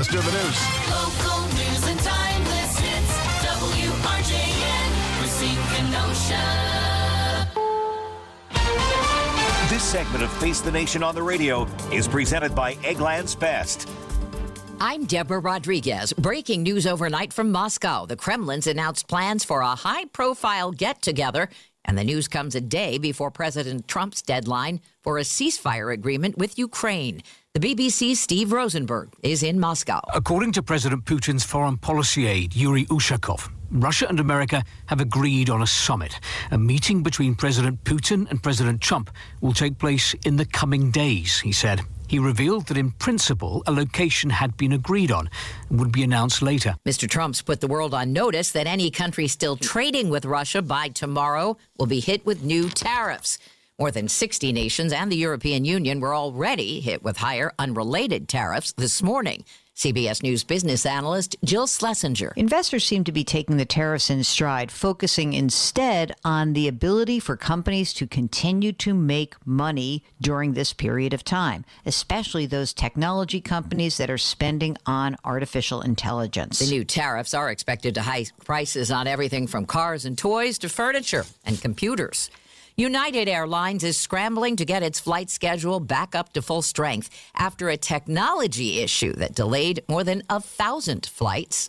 Let's do the news. Local news and timeless hits. WRJN, Racine, Kenosha. This segment of Face the Nation on the Radio is presented by Eggland's Best. I'm Deborah Rodriguez. Breaking news overnight from Moscow. The Kremlin's announced plans for a high-profile get-together, and the news comes a day before President Trump's deadline for a ceasefire agreement with Ukraine. The BBC's Steve Rosenberg is in Moscow. According to President Putin's foreign policy aide, Yuri Ushakov, Russia and America have agreed on a summit. A meeting between President Putin and President Trump will take place in the coming days, he said. He revealed that in principle, a location had been agreed on and would be announced later. Mr. Trump's put the world on notice that any country still trading with Russia by tomorrow will be hit with new tariffs. More than 60 nations and the European Union were already hit with higher unrelated tariffs this morning. CBS News business analyst Jill Schlesinger. Investors seem to be taking the tariffs in stride, focusing instead on the ability for companies to continue to make money during this period of time, especially those technology companies that are spending on artificial intelligence. The new tariffs are expected to hike prices on everything from cars and toys to furniture and computers. United Airlines is scrambling to get its flight schedule back up to full strength after a technology issue that delayed more than 1,000 flights.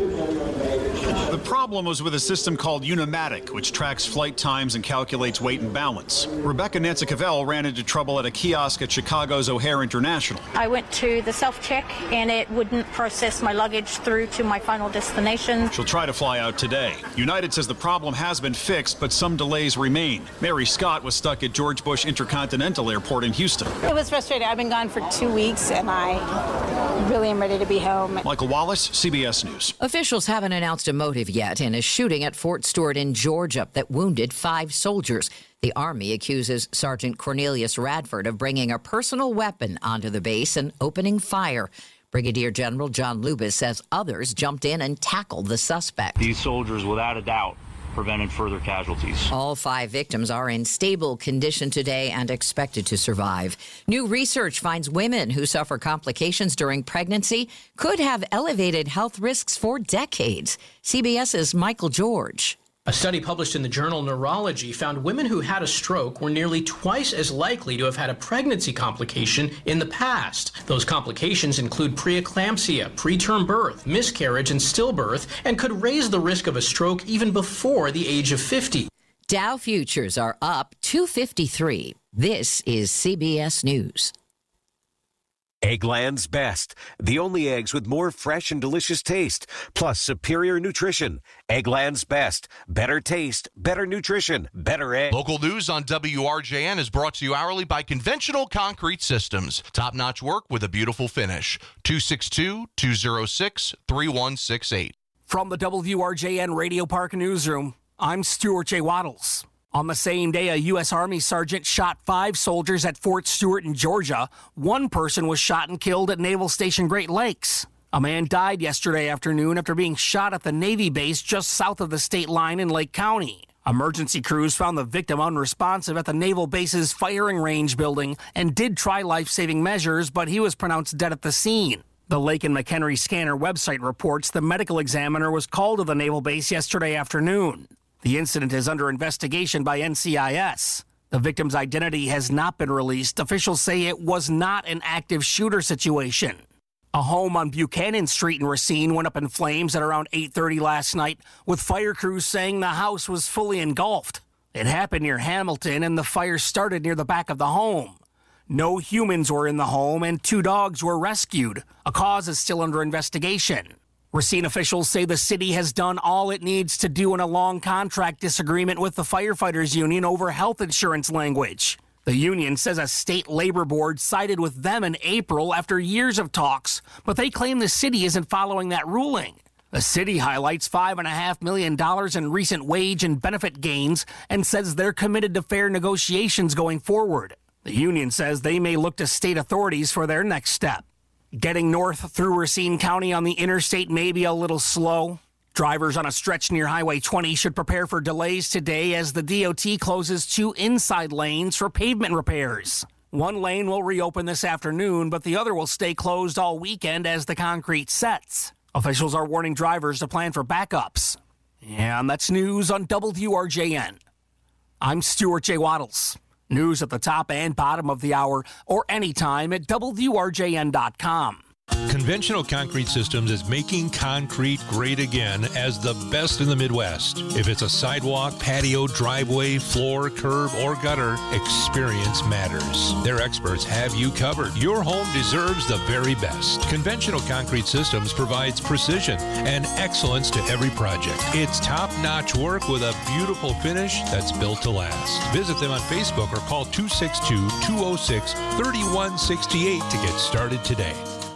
The problem was with a system called Unimatic, which tracks flight times and calculates weight and balance. Rebecca Nancy Cavell ran into trouble at a kiosk at Chicago's O'Hare International. I went to the self-check, and it wouldn't process my luggage through to my final destination. She'll try to fly out today. United says the problem has been fixed, but some delays remain. Mary Scott was stuck at George Bush Intercontinental Airport in Houston. It was frustrating. I've been gone for 2 weeks, and I really am ready to be home. Michael Wallace, CBS News. Officials haven't announced a motive yet in a shooting at Fort Stewart in Georgia that wounded 5 soldiers. The Army accuses Sergeant Cornelius Radford of bringing a personal weapon onto the base and opening fire. Brigadier General John Lubis says others jumped in and tackled the suspect. These soldiers, without a doubt, prevented further casualties. All 5 victims are in stable condition today and expected to survive. New research finds women who suffer complications during pregnancy could have elevated health risks for decades. CBS's Michael George. A study published in the journal Neurology found women who had a stroke were nearly twice as likely to have had a pregnancy complication in the past. Those complications include preeclampsia, preterm birth, miscarriage, and stillbirth, and could raise the risk of a stroke even before the age of 50. Dow futures are up 253. This is CBS News. Eggland's Best. The only eggs with more fresh and delicious taste, plus superior nutrition. Eggland's Best. Better taste, better nutrition, better egg. Local news on WRJN is brought to you hourly by Conventional Concrete Systems. Top-notch work with a beautiful finish. 262-206-3168. From the WRJN Radio Park Newsroom, I'm Stuart J. Waddles. On the same day, a U.S. Army sergeant shot 5 soldiers at Fort Stewart in Georgia. 1 person was shot and killed at Naval Station Great Lakes. A man died yesterday afternoon after being shot at the Navy base just south of the state line in Lake County. Emergency crews found the victim unresponsive at the naval base's firing range building and did try life-saving measures, but he was pronounced dead at the scene. The Lake and McHenry Scanner website reports the medical examiner was called to the naval base yesterday afternoon. The incident is under investigation by NCIS. The victim's identity has not been released. Officials say it was not an active shooter situation. A home on Buchanan Street in Racine went up in flames at around 8:30 last night, with fire crews saying the house was fully engulfed. It happened near Hamilton, and the fire started near the back of the home. No humans were in the home, and 2 dogs were rescued. A cause is still under investigation. Racine officials say the city has done all it needs to do in a long contract disagreement with the firefighters union over health insurance language. The union says a state labor board sided with them in April after years of talks, but they claim the city isn't following that ruling. The city highlights $5.5 million in recent wage and benefit gains and says they're committed to fair negotiations going forward. The union says they may look to state authorities for their next step. Getting north through Racine County on the interstate may be a little slow. Drivers on a stretch near Highway 20 should prepare for delays today as the DOT closes 2 inside lanes for pavement repairs. One lane will reopen this afternoon, but the other will stay closed all weekend as the concrete sets. Officials are warning drivers to plan for backups. And that's news on WRJN. I'm Stuart J. Waddles. News at the top and bottom of the hour or anytime at WRJN.com. Conventional Concrete Systems is making concrete great again as the best in the Midwest. If it's a sidewalk, patio, driveway, floor, curb, or gutter, experience matters. Their experts have you covered. Your home deserves the very best. Conventional Concrete Systems provides precision and excellence to every project. It's top-notch work with a beautiful finish that's built to last. Visit them on Facebook or call 262-206-3168 to get started today.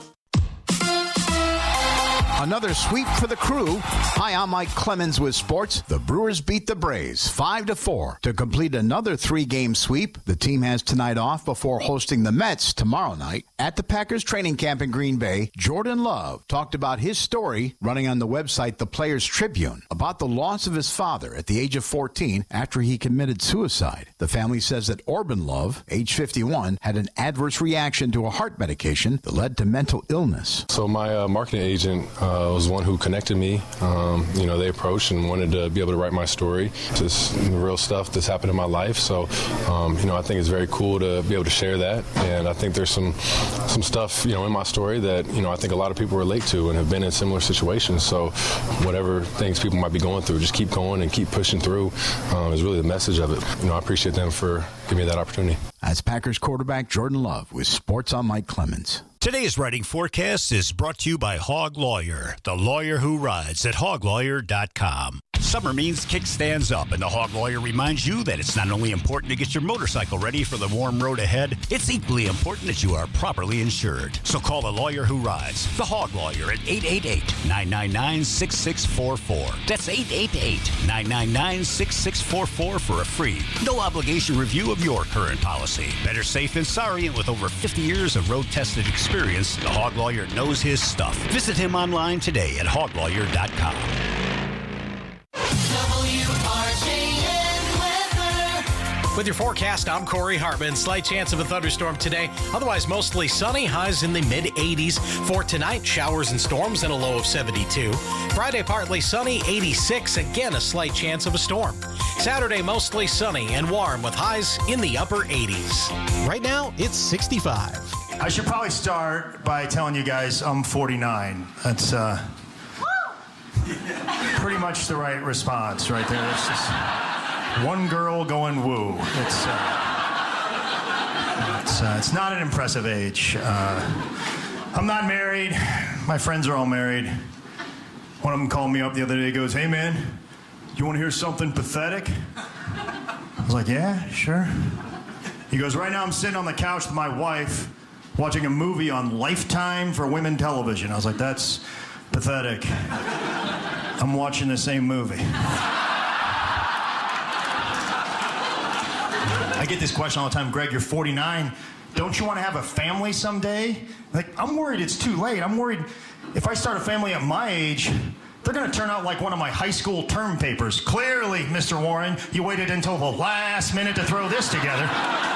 Another sweep for the Crew. Hi, I'm Mike Clemens with sports. The Brewers beat the Braves 5-4 to complete another 3-game sweep. The team has tonight off before hosting the Mets tomorrow night. At the Packers training camp in Green Bay, Jordan Love talked about his story running on the website The Players Tribune about the loss of his father at the age of 14 after he committed suicide. The family says that Orban Love, age 51, had an adverse reaction to a heart medication that led to mental illness. So my marketing agent was one who connected me. They approached and wanted to be able to write my story. Just real stuff that's happened in my life. So, I think it's very cool to be able to share that. And I think there's some stuff, in my story that, I think a lot of people relate to and have been in similar situations. So whatever things people might be going through, just keep going and keep pushing through is really the message of it. I appreciate them for giving me that opportunity. That's Packers quarterback Jordan Love with Sports on Mike Clemens. Today's writing forecast is brought to you by Hog Lawyer, the lawyer who rides at hoglawyer.com. Summer means kickstands up, and the Hog Lawyer reminds you that it's not only important to get your motorcycle ready for the warm road ahead, it's equally important that you are properly insured. So call the lawyer who rides, the Hog Lawyer, at 888-999-6644. That's 888-999-6644 for a free, no-obligation review of your current policy. Better safe than sorry, and with over 50 years of road-tested experience, the Hog Lawyer knows his stuff. Visit him online today at hoglawyer.com. With your forecast, I'm Corey Hartman. Slight chance of a thunderstorm today. Otherwise, mostly sunny. Highs in the mid-80s. For tonight, showers and storms and a low of 72. Friday, partly sunny, 86. Again, a slight chance of a storm. Saturday, mostly sunny and warm with highs in the upper 80s. Right now, it's 65. I should probably start by telling you guys I'm 49. That's pretty much the right response right there. It's just one girl going woo. It's not an impressive age. I'm not married. My friends are all married. One of them called me up the other day. Goes, "Hey man, you want to hear something pathetic?" I was like, "Yeah, sure." He goes, "Right now I'm sitting on the couch with my wife watching a movie on Lifetime for women television." I was like, "That's pathetic. I'm watching the same movie." I get this question all the time. "Greg, you're 49. Don't you want to have a family someday?" Like, I'm worried it's too late. I'm worried if I start a family at my age, they're going to turn out like one of my high school term papers. "Clearly, Mr. Warren, you waited until the last minute to throw this together."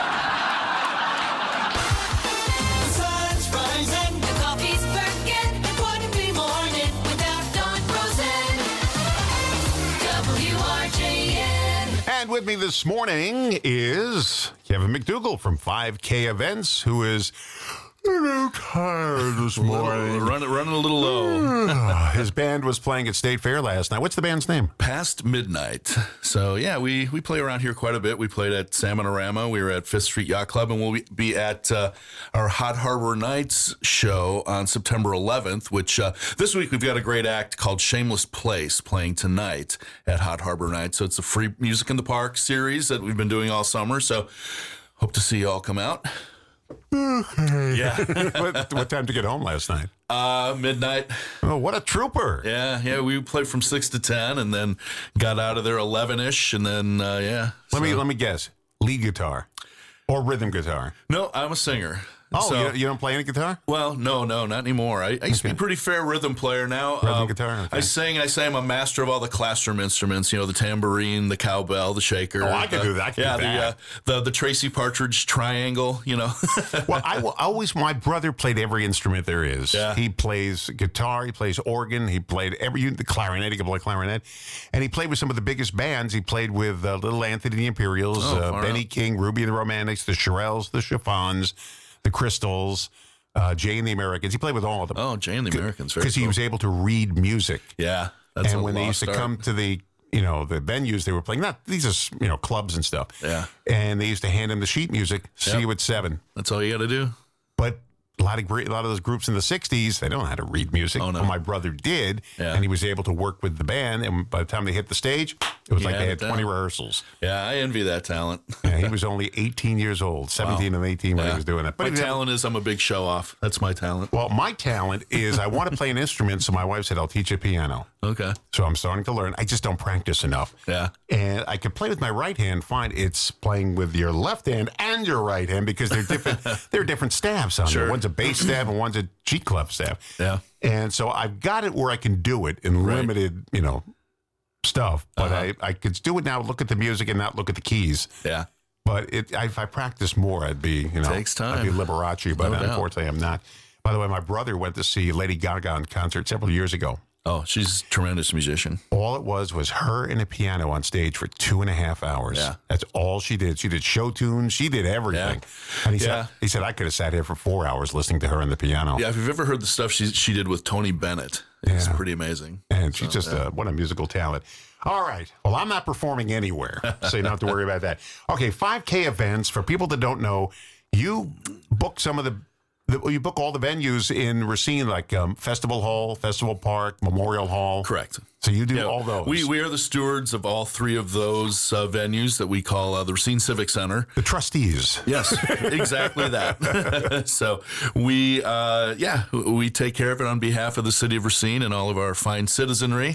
And with me this morning is Kevin McDougall from 5K Events, who is a little tired this morning. Running a little low. His band was playing at State Fair last night. What's the band's name? Past Midnight. So, yeah, we play around here quite a bit. We played at Salmonorama. We were at Fifth Street Yacht Club, and we'll be at our Hot Harbor Nights show on September 11th, which this week we've got a great act called Shameless Place playing tonight at Hot Harbor Nights. So it's a free Music in the Park series that we've been doing all summer. So hope to see you all come out. Okay. Yeah. What time to get home last night? Midnight. Oh, what a trooper. Yeah. We played from 6 to 10 and then got out of there 11-ish. And then, Let me guess. Lead guitar or rhythm guitar? No, I'm a singer. Oh, So- you don't play any guitar? Well, no, not anymore. I used to be a pretty fair rhythm player. Now Rhythm guitar, okay. I say I'm a master of all the classroom instruments. The tambourine, the cowbell, the shaker. Oh, I can do that. I can do that. The Tracy Partridge triangle. Well, my brother played every instrument there is. Yeah. He plays guitar, he plays organ, he played the clarinet, he can play clarinet. And he played with some of the biggest bands. He played with Little Anthony and the Imperials, Benny King, Ruby and the Romantics, the Shirelles, the Chiffons, the Crystals, Jay and the Americans. He played with all of them. Oh, Jay and the Americans. Because he was able to read music. Yeah. And when they used to come to the venues they were playing, these are, clubs and stuff. Yeah. And they used to hand him the sheet music, see you at 7. That's all you got to do. But a lot of those groups in the 60s, they don't know how to read music. Oh, no. Well, my brother did, Yeah. and he was able to work with the band. And by the time they hit the stage, it was like they had 20 rehearsals. Yeah, I envy that talent. Yeah, he was only 18 years old, 17 and 18 when he was doing that. But my talent is I'm a big show off. That's my talent. Well, my talent is I want to play an instrument, so my wife said, I'll teach you piano. Okay. So I'm starting to learn. I just don't practice enough. Yeah. And I can play with my right hand fine. It's playing with your left hand and your right hand because they're different. There are different staffs on there. One's a bass staff and one's a G clef staff. Yeah. And so I've got it where I can do it in limited, stuff. But I could do it now, look at the music and not look at the keys. Yeah. But if I practice more, I'd be, Takes time. I'd be Liberace, but unfortunately I'm not. By the way, my brother went to see Lady Gaga in concert several years ago. Oh, she's a tremendous musician. All it was her and a piano on stage for 2.5 hours. Yeah. That's all she did. She did show tunes. She did everything. Yeah. And he said, I could have sat here for 4 hours listening to her and the piano. Yeah, if you've ever heard the stuff she did with Tony Bennett, it's pretty amazing. And she's just what a musical talent. All right. Well, I'm not performing anywhere, so you don't have to worry about that. Okay, 5K events. For people that don't know, you book you book all the venues in Racine, like Festival Hall, Festival Park, Memorial Hall. Correct. So you do all those. We are the stewards of all 3 of those venues that we call the Racine Civic Center. The trustees. Yes, exactly that. So we take care of it on behalf of the city of Racine and all of our fine citizenry.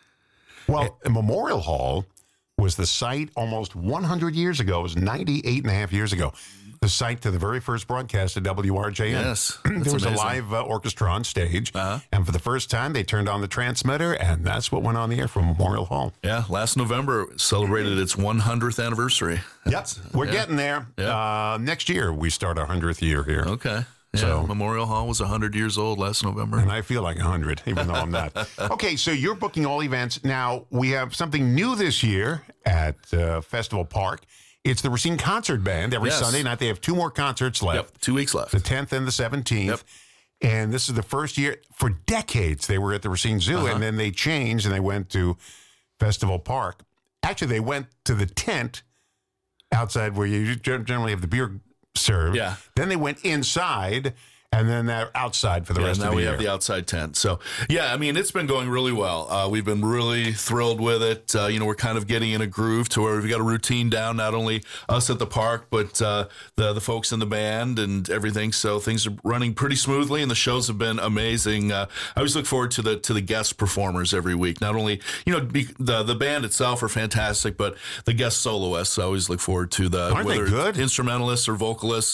Well, Memorial Hall was the site almost 100 years ago. It was 98 and a half years ago. The site to the very first broadcast at WRJN. Yes. There was amazing. a live orchestra on stage. And for the first time, they turned on the transmitter, and that's what went on the air from Memorial Hall. Yeah, last November it celebrated its 100th anniversary. Yep, we're getting there. Yep. Next year, we start our 100th year here. Okay. Yeah, So Memorial Hall was 100 years old last November. And I feel like 100, even though I'm not. Okay, so you're booking all events. Now, we have something new this year at Festival Park. It's the Racine Concert Band. Every Sunday night, they have 2 more concerts left. Yep, 2 weeks left. The 10th and the 17th. Yep. And this is the first year. For decades, they were at the Racine Zoo, and then they changed, and they went to Festival Park. Actually, they went to the tent outside where you generally have the beer served. Yeah. Then they went inside, and then they're outside for the rest of the year. Now we have the outside tent. So, yeah, I mean, it's been going really well. We've been really thrilled with it. We're kind of getting in a groove to where we've got a routine down, not only us at the park, but the folks in the band and everything. So things are running pretty smoothly, and the shows have been amazing. I always look forward to the guest performers every week. Not only, the band itself are fantastic, but the guest soloists. I always look forward to Aren't they good? Instrumentalists or vocalists.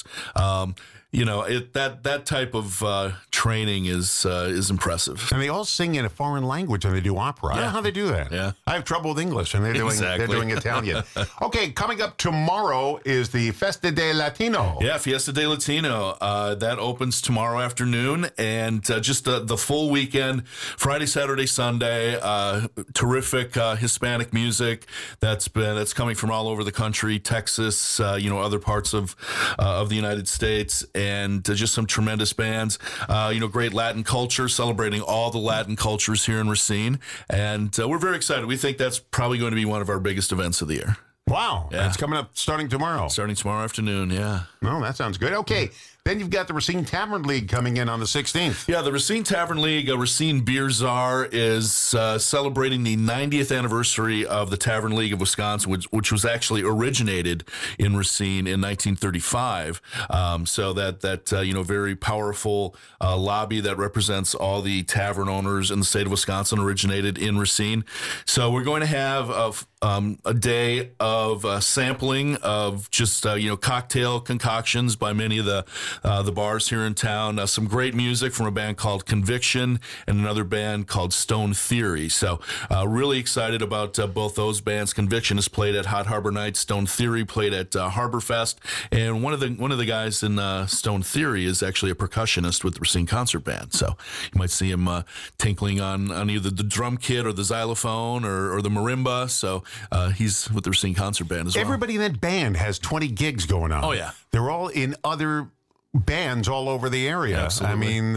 That type of training is impressive. And they all sing in a foreign language when they do opera. I don't know how they do that. Yeah. I have trouble with English, and they're doing Italian. Okay, coming up tomorrow is the Festa de Latino. Yeah, Fiesta de Latino. That opens tomorrow afternoon, and just the full weekend, Friday, Saturday, Sunday. Terrific Hispanic music that's coming from all over the country, Texas, other parts of the United States. And just some tremendous bands, great Latin culture, celebrating all the Latin cultures here in Racine. And we're very excited. We think that's probably going to be one of our biggest events of the year. Wow. Yeah. It's coming up starting tomorrow. Starting tomorrow afternoon, yeah. No, that sounds good. Okay. Then you've got the Racine Tavern League coming in on the 16th. Yeah, the Racine Tavern League, Racine Beer Czar, is celebrating the 90th anniversary of the Tavern League of Wisconsin, which was actually originated in Racine in 1935. So that very powerful lobby that represents all the tavern owners in the state of Wisconsin originated in Racine. So we're going to have a day of sampling of just cocktail concoctions by many of the the bars here in town. Some great music from a band called Conviction and another band called Stone Theory. So really excited about both those bands. Conviction has played at Hot Harbor Nights. Stone Theory played at Harbor Fest. And one of the guys in Stone Theory is actually a percussionist with the Racine Concert Band. So you might see him tinkling on either the drum kit or the xylophone or the marimba. So he's with the Racine Concert Band as well. Everybody in that band has 20 gigs going on. Oh, yeah. They're all in other bands all over the area. Absolutely. I mean,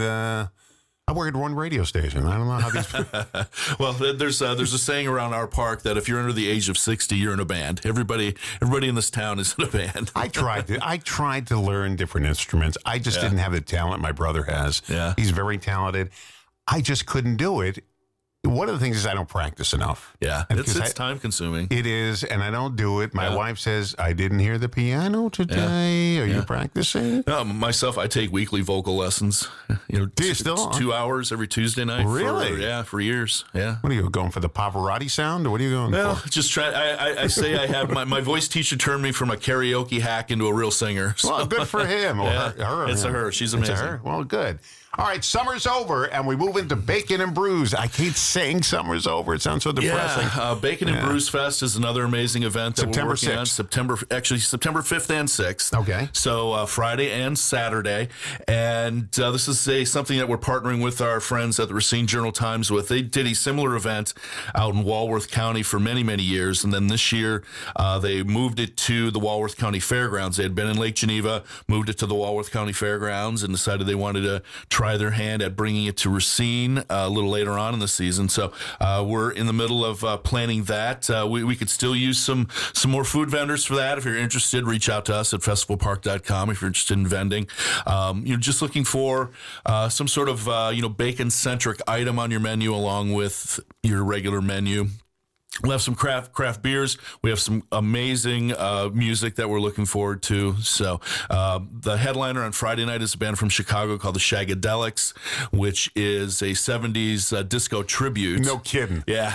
I work at one radio station. I don't know how these... Well, there's a saying around our park that if you're under the age of 60, you're in a band. Everybody in this town is in a band. I tried to learn different instruments. I just didn't have the talent my brother has. Yeah. He's very talented. I just couldn't do it. One of the things is I don't practice enough. Yeah, it's time consuming. It is, and I don't do it. My wife says, I didn't hear the piano today. Are you practicing? No, myself, I take weekly vocal lessons. Do you still? 2 hours every Tuesday night. Really? For years. Yeah. What are you going for, the Pavarotti sound, or what are you going for? Just try. I say I have my voice teacher turned me from a karaoke hack into a real singer. So. Well, good for him. Or her. It's a her. She's amazing. It's a her. Well, good. All right, summer's over, and we move into Bacon and Brews. I keep saying summer's over. It sounds so depressing. Yeah, Bacon and Brews Fest is another amazing event that we're working on. September 5th and 6th. Okay. So Friday and Saturday. And this is something that we're partnering with our friends at the Racine Journal-Times with. They did a similar event out in Walworth County for many, many years. And then this year, they moved it to the Walworth County Fairgrounds. They had been in Lake Geneva, moved it to the Walworth County Fairgrounds, and decided they wanted to try their hand at bringing it to Racine a little later on in the season. So we're in the middle of planning that. We could still use some more food vendors for that. If you're interested, reach out to us at festivalpark.com if you're interested in vending. You're just looking for some sort of bacon-centric item on your menu along with your regular menu. We'll have some craft beers. We have some amazing music that we're looking forward to. So the headliner on Friday night is a band from Chicago called the Shagadelics, which is a 70s disco tribute. No kidding. Yeah.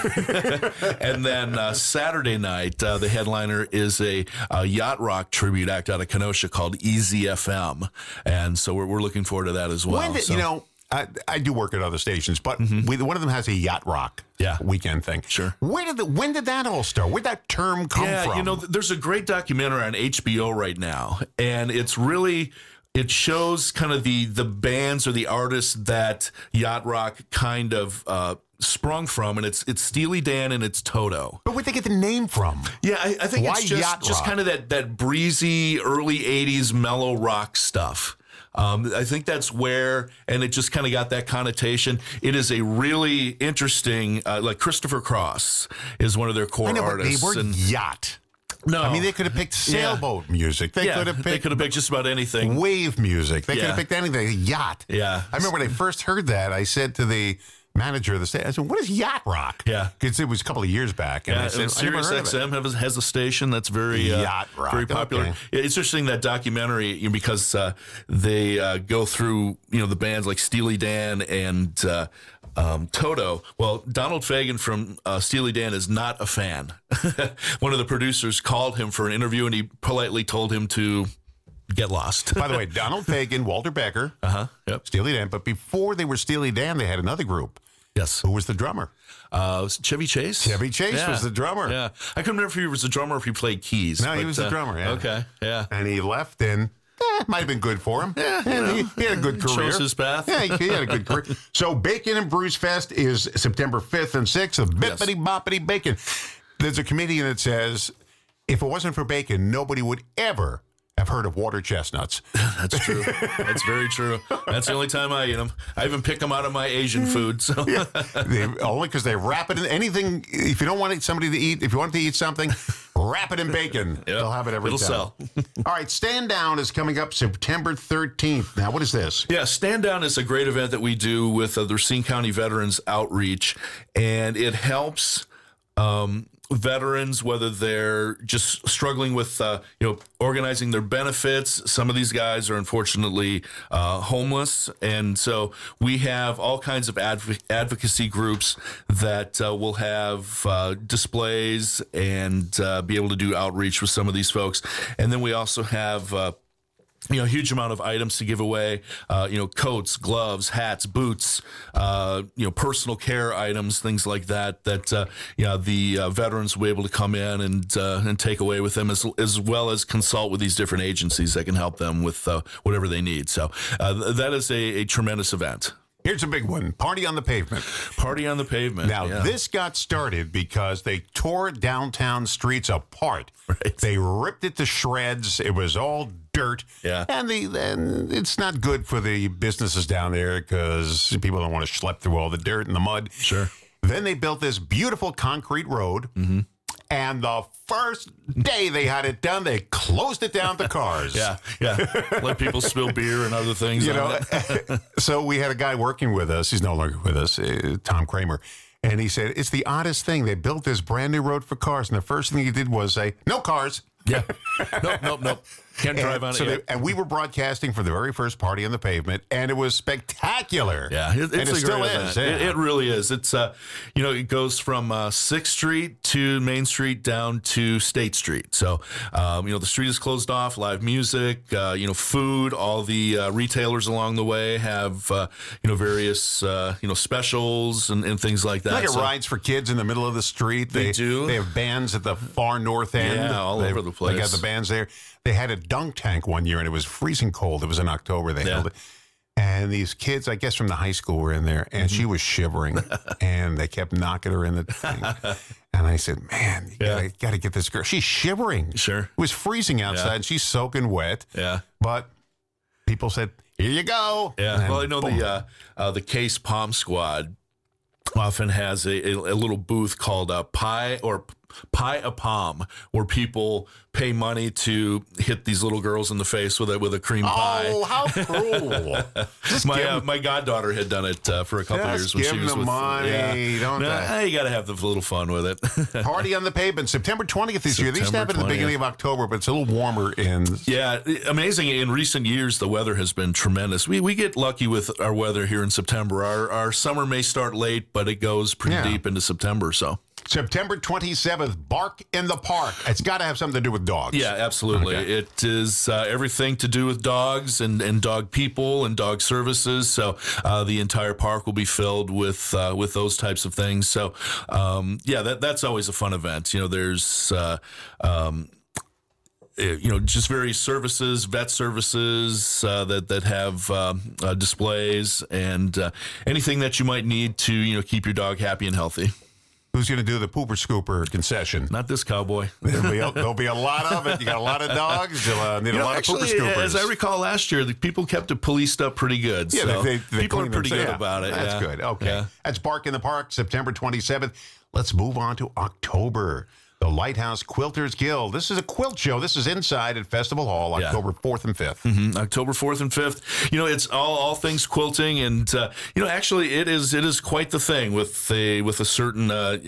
And then Saturday night, the headliner is a yacht rock tribute act out of Kenosha called Easy FM. And so we're looking forward to that as well. I do work at other stations, but one of them has a yacht rock weekend thing. Sure. When did that all start? Where'd that term come from? There's a great documentary on HBO right now, and it shows kind of the bands or the artists that yacht rock kind of sprung from, and it's Steely Dan and it's Toto. But where'd they get the name from? Yeah, I think Why it's yacht just rock? kind of that breezy early 80s mellow rock stuff. I think that's where, and it just kind of got that connotation. It is a really interesting, like Christopher Cross is one of their core artists. But they were yacht. No. I mean, they could have picked sailboat music. They could have picked just about anything. Wave music. They could have picked anything. Yacht. Yeah. I remember when I first heard that, I said to the manager of the station, I said, what is yacht rock? Yeah. Because it was a couple of years back. And I said, Sirius XM has a station that's very yacht rock. Very popular. Okay. It's interesting, that documentary, because they go through, the bands like Steely Dan and Toto. Well, Donald Fagen from Steely Dan is not a fan. One of the producers called him for an interview, and he politely told him to get lost. By the way, Donald Fagen, Walter Becker, Steely Dan. But before they were Steely Dan, they had another group. Yes. Who was the drummer? Chevy Chase? Chevy Chase was the drummer. Yeah. I couldn't remember if he was the drummer or if he played keys. No, he was the drummer, yeah. Okay, yeah. And he left, and might have been good for him. Yeah, he had a good career. Chose his path. Yeah, he had a good career. So Bacon and Brews Fest is September 5th and 6th of Bippity Boppity Bacon. There's a comedian that says, if it wasn't for bacon, nobody would ever have heard of water chestnuts. That's true. That's very true. That's the only time I eat them. I even pick them out of my Asian food. So only because they wrap it in anything. If you don't want somebody to eat, if you want to eat something, wrap it in bacon. Yep. They'll have it every time. It'll sell. All right, Stand Down is coming up September 13th. Now, what is this? Yeah, Stand Down is a great event that we do with the Racine County Veterans Outreach, and it helps veterans, whether they're just struggling with, organizing their benefits. Some of these guys are unfortunately homeless. And so we have all kinds of advocacy groups that will have displays and be able to do outreach with some of these folks. And then we also have huge amount of items to give away, coats, gloves, hats, boots, personal care items, things like that, the veterans will be able to come in and take away with them, as well as consult with these different agencies that can help them with whatever they need. So that is a tremendous event. Here's a big one. Party on the Pavement. Party on the Pavement. Now, this got started because they tore downtown streets apart. Right. They ripped it to shreds. It was all dirt. Yeah. And it's not good for the businesses down there because people don't want to schlep through all the dirt and the mud. Sure. Then they built this beautiful concrete road. Mm-hmm. And the first day they had it done, they closed it down to cars. Yeah. Let people spill beer and other things. So we had a guy working with us. He's no longer with us, Tom Kramer. And he said, it's the oddest thing. They built this brand new road for cars. And the first thing he did was say, no cars. Yeah. Nope. Can't drive on it. And we were broadcasting for the very first Party on the Pavement, and it was spectacular. Yeah, it still is. Yeah. It really is. It's it goes from 6th Street to Main Street down to State Street. So the street is closed off. Live music, food. All the retailers along the way have various specials and things like that. Like rides for kids in the middle of the street. They do. They have bands at the far north end. Yeah, all over the place. They got the bands there. They had a dunk tank one year, and it was freezing cold. It was in October. They held it. And these kids, I guess from the high school, were in there, and she was shivering, and they kept knocking her in the tank. And I said, man, you got to get this girl. She's shivering. Sure. It was freezing outside, and she's soaking wet. Yeah. But people said, here you go. Yeah. Well, I know the Case Palm Squad often has a little booth called Pie a Palm, where people pay money to hit these little girls in the face with a cream pie. Oh, how cruel! My goddaughter had done it for a couple years when she was with money. You got to have the little fun with it. Party on the Pavement, September 20th this year. They used to have it at the beginning of October, but it's a little warmer in. Yeah, amazing. In recent years, the weather has been tremendous. We get lucky with our weather here in September. Our summer may start late, but it goes pretty deep into September. So. September 27th, Bark in the Park. It's got to have something to do with dogs. Yeah, absolutely. Okay. It is everything to do with dogs and dog people and dog services. So the entire park will be filled with those types of things. So that's always a fun event. There's just various services, vet services that have displays and anything that you might need to keep your dog happy and healthy. Who's going to do the pooper scooper concession? Not this cowboy. There'll be a lot of it. You got a lot of dogs. You'll need a lot of pooper scoopers. As I recall last year, the people kept it policed up pretty good. Yeah, so they people are pretty good about it. That's good. Okay. Yeah. That's Bark in the Park, September 27th. Let's move on to October. The Lighthouse Quilters Guild. This is a quilt show. This is inside at Festival Hall, October 4th and 5th. Mm-hmm. October 4th and 5th. It's all things quilting, and actually it is quite the thing with a certain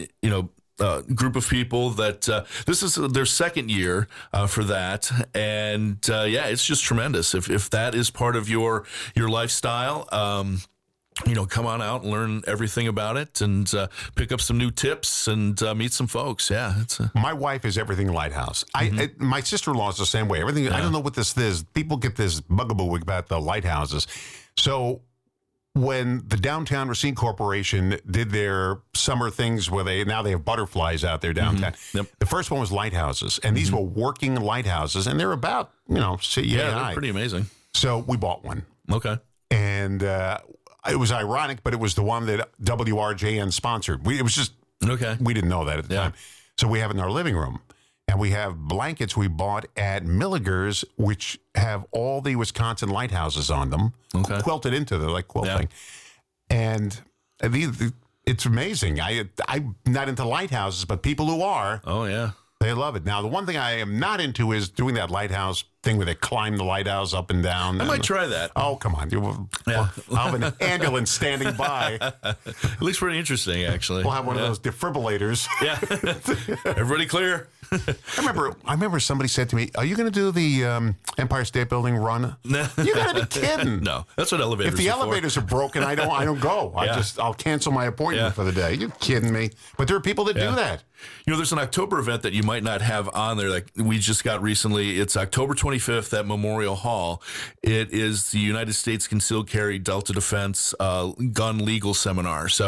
group of people that this is their second year for that, and it's just tremendous. If that is part of your lifestyle. Come on out and learn everything about it and pick up some new tips and meet some folks. Yeah. My wife is everything Lighthouse. My sister-in-law is the same way. Everything. I don't know what this is. People get this bugaboo about the lighthouses. So when the Downtown Racine Corporation did their summer things where they have butterflies out there downtown. Mm-hmm. Yep. The first one was lighthouses, and these were working lighthouses, and they're about, they're pretty amazing. So we bought one. Okay. And it was ironic, but it was the one that WRJN sponsored. It was just, we didn't know that at the time. So we have it in our living room. And we have blankets we bought at Milliger's, which have all the Wisconsin lighthouses on them, quilted into the quilting. Yeah. And it's amazing. I'm not into lighthouses, but people who are. Oh, yeah. They love it. Now, the one thing I am not into is doing that lighthouse thing where they climb the lighthouse up and down. I might try that. Oh, come on. I'll have an ambulance standing by. It looks pretty interesting, actually. We'll have one of those defibrillators. Yeah. Everybody clear? I remember somebody said to me, are you going to do the Empire State Building run? You got to be kidding. No, that's what elevators are for. If the elevators are broken, I don't go. I'll cancel my appointment for the day. You kidding me? But there are people that do that. There's an October event that you might not have on there. Like we just got recently. It's October 21st 25th at Memorial Hall. It is the United States Concealed Carry Delta Defense Gun Legal Seminar. So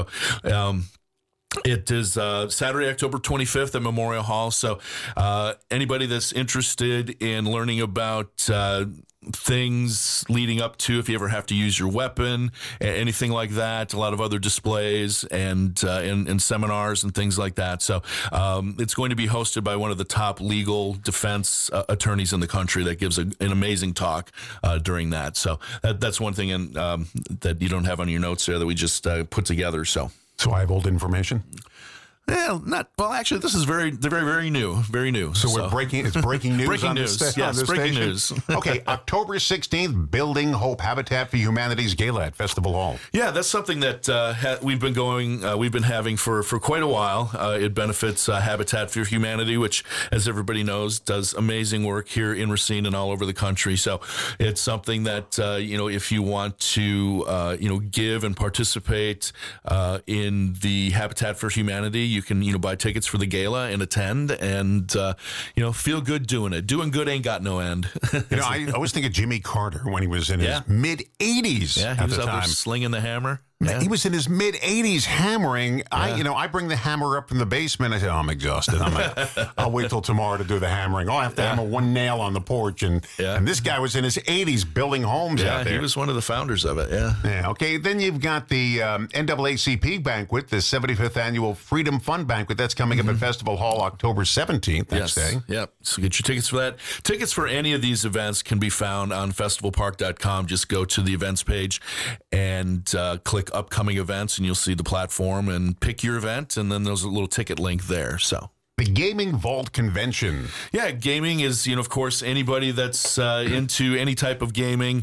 it is Saturday, October 25th at Memorial Hall. So anybody that's interested in learning about things leading up to if you ever have to use your weapon, anything like that, a lot of other displays and seminars and things like that. So it's going to be hosted by one of the top legal defense attorneys in the country that gives an amazing talk during that. So that's one thing that you don't have on your notes there that we just put together. So I have old information? Yeah, actually, this is very, very new. Very new. So it's breaking news. Breaking news. Yes, breaking news. Okay, October 16th, Building Hope, Habitat for Humanity's Gala at Festival Hall. Yeah, that's something that we've been having for quite a while. It benefits Habitat for Humanity, which, as everybody knows, does amazing work here in Racine and all over the country. So it's something that if you want to give and participate in the Habitat for Humanity, you can buy tickets for the gala and attend and feel good doing it. Doing good ain't got no end. I always think of Jimmy Carter when he was in his mid-80s. Yeah, he was out there slinging the hammer. Yeah. He was in his mid-80s hammering. Yeah. I bring the hammer up from the basement. I said, I'm exhausted. I'll wait till tomorrow to do the hammering. I have to hammer one nail on the porch. And this guy was in his 80s building homes out there. He was one of the founders of it, Yeah, okay. Then you've got the NAACP banquet, the 75th Annual Freedom Fund Banquet. That's coming up at Festival Hall October 17th next day. Yep. So get your tickets for that. Tickets for any of these events can be found on festivalpark.com. Just go to the events page and click upcoming events, and you'll see the platform and pick your event, and then there's a little ticket link there. So the Gaming Vault Convention. Yeah, gaming is, of course, anybody that's into any type of gaming.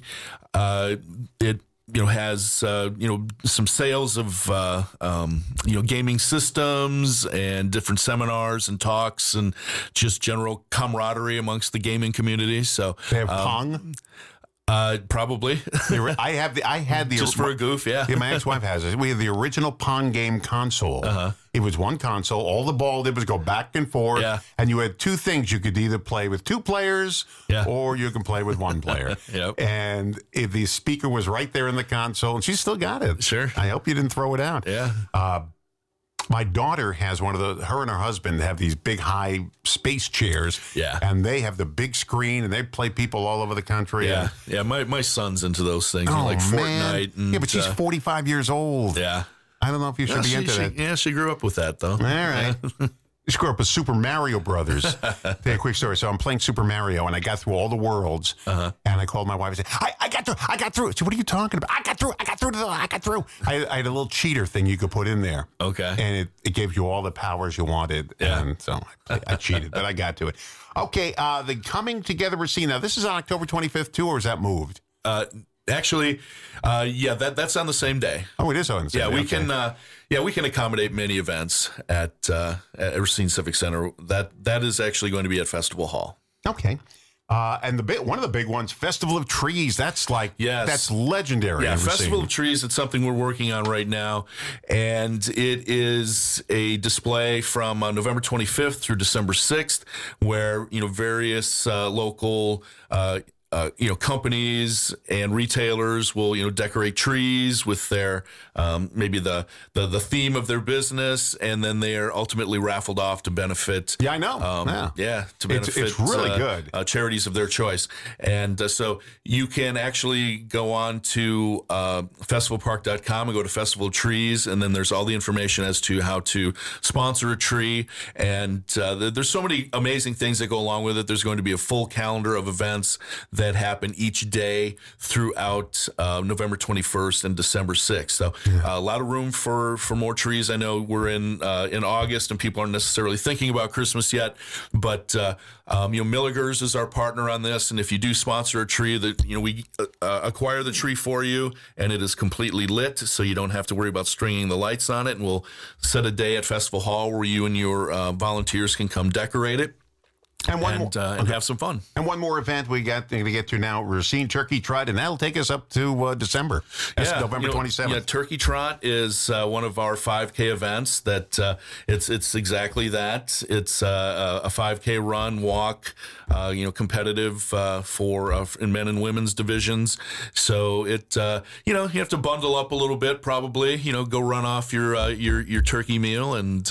It has some sales of gaming systems and different seminars and talks and just general camaraderie amongst the gaming community. So they have Pong. Probably. I had the just for a goof, yeah. My ex-wife has it. We have the original Pong game console. It was one console. All the ball did was go back and forth, and you had two things. You could either play with two players, or you can play with one player. And if the speaker was right there in the console, and she still got it. Sure. I hope you didn't throw it out. Yeah. My daughter has her and her husband have these big high space chairs. Yeah. And they have the big screen and they play people all over the country. Yeah. Yeah. My son's into those things. Like Fortnite. And, yeah, but she's 45 years old. Yeah. I don't know if you should be into that. Yeah, she grew up with that, though. All right. She grew up with Super Mario Brothers. Tell you a quick story. So I'm playing Super Mario, and I got through all the worlds. And I called my wife and said, I got through. So what are you talking about? I got through. I had a little cheater thing you could put in there. Okay. And it gave you all the powers you wanted. Yeah. And so I cheated, but I got to it. Okay, the Coming Together Racine. Now, this is on October 25th, too, or is that moved? Actually, that's on the same day. Oh, it is on the same day. We can accommodate many events at Racine Civic Center. That is actually going to be at Festival Hall. Okay. And one of the big ones, Festival of Trees. That's that's legendary. Yeah, Festival of Trees. It's something we're working on right now, and it is a display from November 25th through December 6th, where various local. Companies and retailers will, decorate trees with their maybe the theme of their business, and then they are ultimately raffled off to benefit. Yeah, I know. To benefit it's really good charities of their choice, and so you can actually go on to festivalpark.com and go to Festival of Trees, and then there's all the information as to how to sponsor a tree, and there's so many amazing things that go along with it. There's going to be a full calendar of events that happen each day throughout November 21st and December 6th. So a lot of room for more trees. I know we're in August and people aren't necessarily thinking about Christmas yet, but Milligers is our partner on this, and if you do sponsor a tree, that we acquire the tree for you, and it is completely lit, so you don't have to worry about stringing the lights on it. And we'll set a day at Festival Hall where you and your volunteers can come decorate it. and have some fun. And one more event we got to get to now, Racine Turkey Trot, and that'll take us up to December. That's November 27th. Yeah, Turkey Trot is one of our 5K events that it's exactly that. It's a 5K run, walk, competitive for in men and women's divisions. So it you have to bundle up a little bit, probably. Go run off your turkey meal and.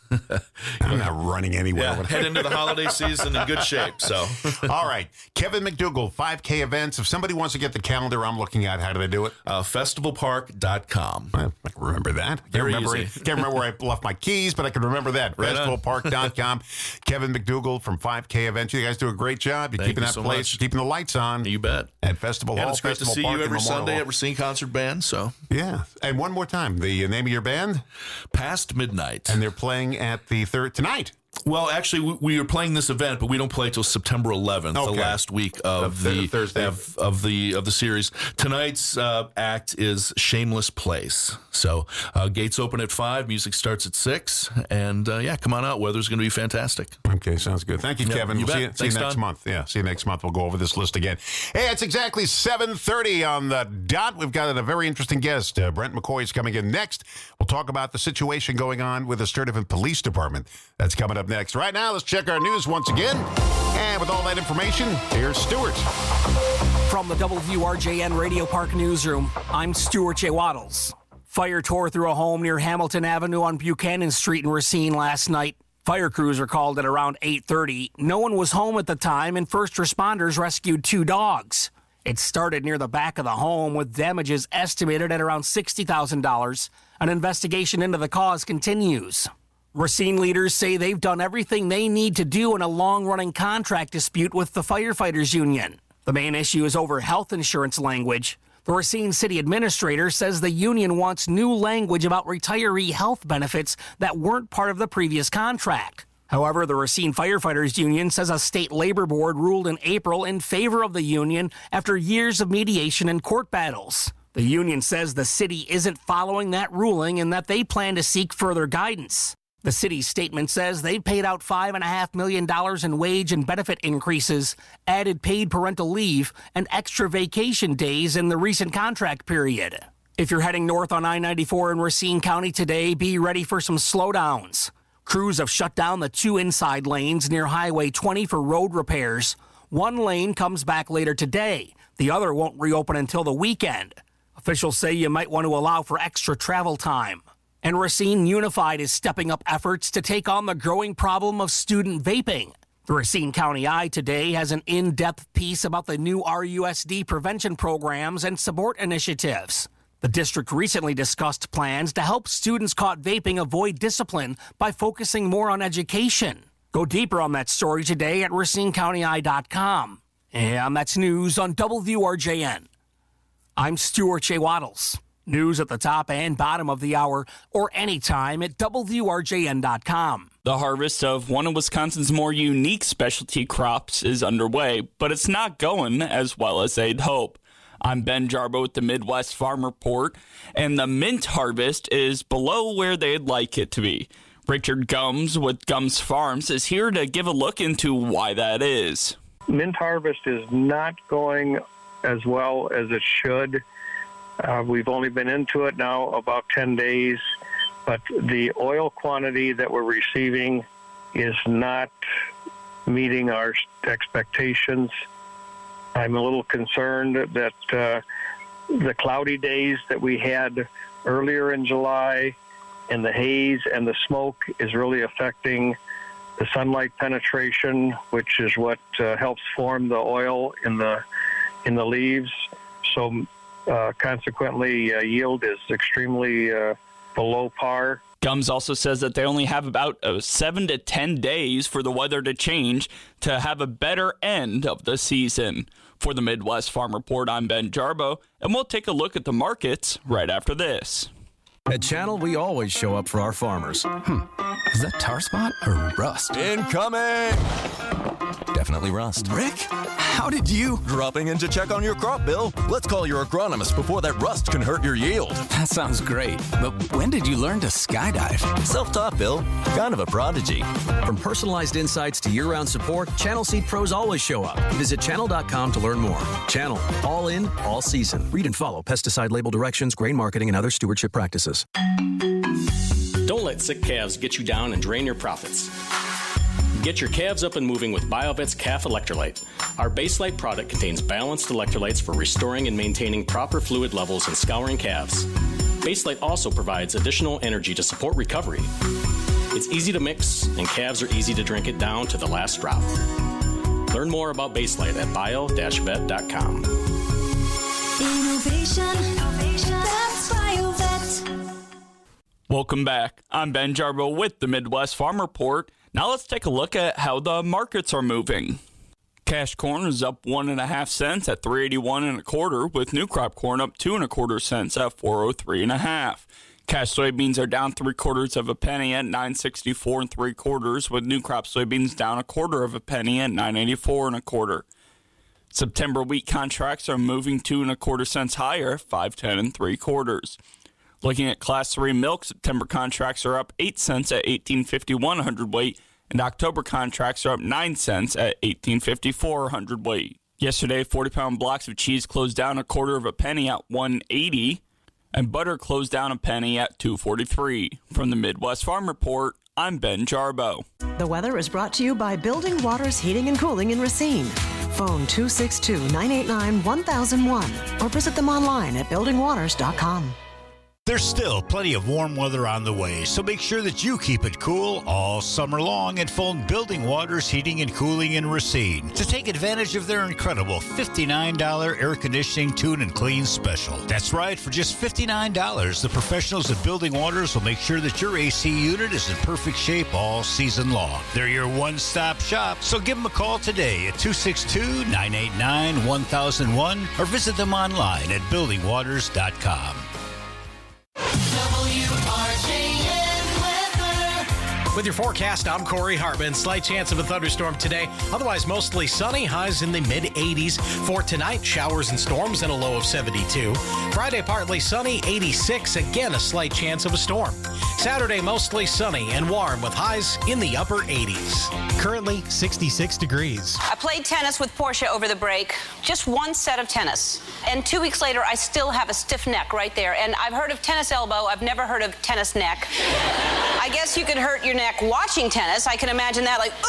I'm not running anywhere. Yeah, head into the holiday season in good shape. So, all right, Kevin McDougal, 5K events. If somebody wants to get the calendar I'm looking at, how do they do it? Festivalpark.com. I can remember that. Can't remember where I left my keys, but I can remember that. Right Festivalpark.com. Kevin McDougal from 5K events. You guys do a great job. You're keeping that place, keeping the lights on. You bet. At Festival Hall. It's great to see you every Sunday at Racine Concert Band. So yeah, and one more time, the name of your band? Past Midnight, and they're playing at the tonight. Well, actually, we are playing this event, but we don't play till September 11th, the last week of the Thursday of the series. Tonight's act is Shameless Place. So gates open at 5, music starts at 6, and come on out. Weather's going to be fantastic. Okay, sounds good. Thank you, Kevin. You we'll see you next month. Yeah, see you next month. We'll go over this list again. Hey, it's exactly 7:30 on the dot. We've got a very interesting guest. Brent McCoy is coming in next. We'll talk about the situation going on with the Sturtevant Police Department. That's coming up next. Right now, let's check our news once again. And with all that information, here's Stuart. From the WRJN Radio Park Newsroom, I'm Stuart J. Waddles. Fire tore through a home near Hamilton Avenue on Buchanan Street in Racine last night. Fire crews were called at around 8:30. No one was home at the time, and first responders rescued 2 dogs. It started near the back of the home with damages estimated at around $60,000. An investigation into the cause continues. Racine leaders say they've done everything they need to do in a long-running contract dispute with the firefighters union. The main issue is over health insurance language. The Racine City Administrator says the union wants new language about retiree health benefits that weren't part of the previous contract. However, the Racine Firefighters Union says a state labor board ruled in April in favor of the union after years of mediation and court battles. The union says the city isn't following that ruling and that they plan to seek further guidance. The city's statement says they've paid out $5.5 million in wage and benefit increases, added paid parental leave, and extra vacation days in the recent contract period. If you're heading north on I-94 in Racine County today, be ready for some slowdowns. Crews have shut down the 2 inside lanes near Highway 20 for road repairs. 1 lane comes back later today. The other won't reopen until the weekend. Officials say you might want to allow for extra travel time. And Racine Unified is stepping up efforts to take on the growing problem of student vaping. The Racine County Eye today has an in-depth piece about the new RUSD prevention programs and support initiatives. The district recently discussed plans to help students caught vaping avoid discipline by focusing more on education. Go deeper on that story today at RacineCountyEye.com. And that's news on WRJN. I'm Stuart J. Waddles. News at the top and bottom of the hour or anytime at WRJN.com. The harvest of one of Wisconsin's more unique specialty crops is underway, but it's not going as well as they'd hope. I'm Ben Jarbo with the Midwest Farm Report, and the mint harvest is below where they'd like it to be. Richard Gums with Gums Farms is here to give a look into why that is. Mint harvest is not going as well as it should. We've only been into it now about 10 days, but the oil quantity that we're receiving is not meeting our expectations. I'm a little concerned that the cloudy days that we had earlier in July and the haze and the smoke is really affecting the sunlight penetration, which is what helps form the oil in the leaves. So consequently, yield is extremely below par. Gums also says that they only have about 7 to 10 days for the weather to change to have a better end of the season. For the Midwest Farm Report, I'm Ben Jarbo, and we'll take a look at the markets right after this. At Channel, we always show up for our farmers. Is that tar spot or rust? Incoming! Definitely rust. Rick? How did you? Dropping in to check on your crop, Bill. Let's call your agronomist before that rust can hurt your yield. That sounds great. But when did you learn to skydive? Self-taught, Bill. Kind of a prodigy. From personalized insights to year-round support, Channel Seed pros always show up. Visit channel.com to learn more. Channel. All in, all season. Read and follow pesticide label directions, grain marketing, and other stewardship practices. Don't let sick calves get you down and drain your profits. Get your calves up and moving with BioVet's Calf Electrolyte. Our Baselite product contains balanced electrolytes for restoring and maintaining proper fluid levels and scouring calves. Baselite also provides additional energy to support recovery. It's easy to mix, and calves are easy to drink it down to the last drop. Learn more about Baselite at bio-vet.com. Innovation, that's BioVet. Welcome back. I'm Ben Jarbo with the Midwest Farm Report. Now let's take a look at how the markets are moving. Cash corn is up 1.5 cents at $3.81 1/4, with new crop corn up 2 1/4 cents at $4.03 1/2. Cash soybeans are down 3/4 penny at $9.64 3/4, with new crop soybeans down 1/4 penny at $9.84 1/4. September wheat contracts are moving 2 1/4 cents higher at $5.10 3/4. Looking at Class 3 milk, September contracts are up 8 cents at $18.51 hundredweight, and October contracts are up 9 cents at $18.54 hundredweight. Yesterday, 40-pound blocks of cheese closed down 1/4 penny at $1.80, and butter closed down a penny at $2.43. From the Midwest Farm Report, I'm Ben Jarbo. The weather is brought to you by Building Waters Heating and Cooling in Racine. Phone 262-989-1001 or visit them online at buildingwaters.com. There's still plenty of warm weather on the way, so make sure that you keep it cool all summer long and phone Building Waters Heating and Cooling in Racine to take advantage of their incredible $59 air conditioning tune and clean special. That's right, for just $59, the professionals at Building Waters will make sure that your AC unit is in perfect shape all season long. They're your one-stop shop, so give them a call today at 262-989-1001 or visit them online at buildingwaters.com. With your forecast, I'm Corey Hartman. Slight chance of a thunderstorm today. Otherwise, mostly sunny. Highs in the mid-80s. For tonight, showers and storms and a low of 72. Friday, partly sunny, 86. Again, a slight chance of a storm. Saturday, mostly sunny and warm with highs in the upper 80s. Currently, 66 degrees. I played tennis with Portia over the break. Just one set of tennis. And 2 weeks later, I still have a stiff neck right there. And I've heard of tennis elbow. I've never heard of tennis neck. I guess you could hurt your neck watching tennis. I can imagine that, like,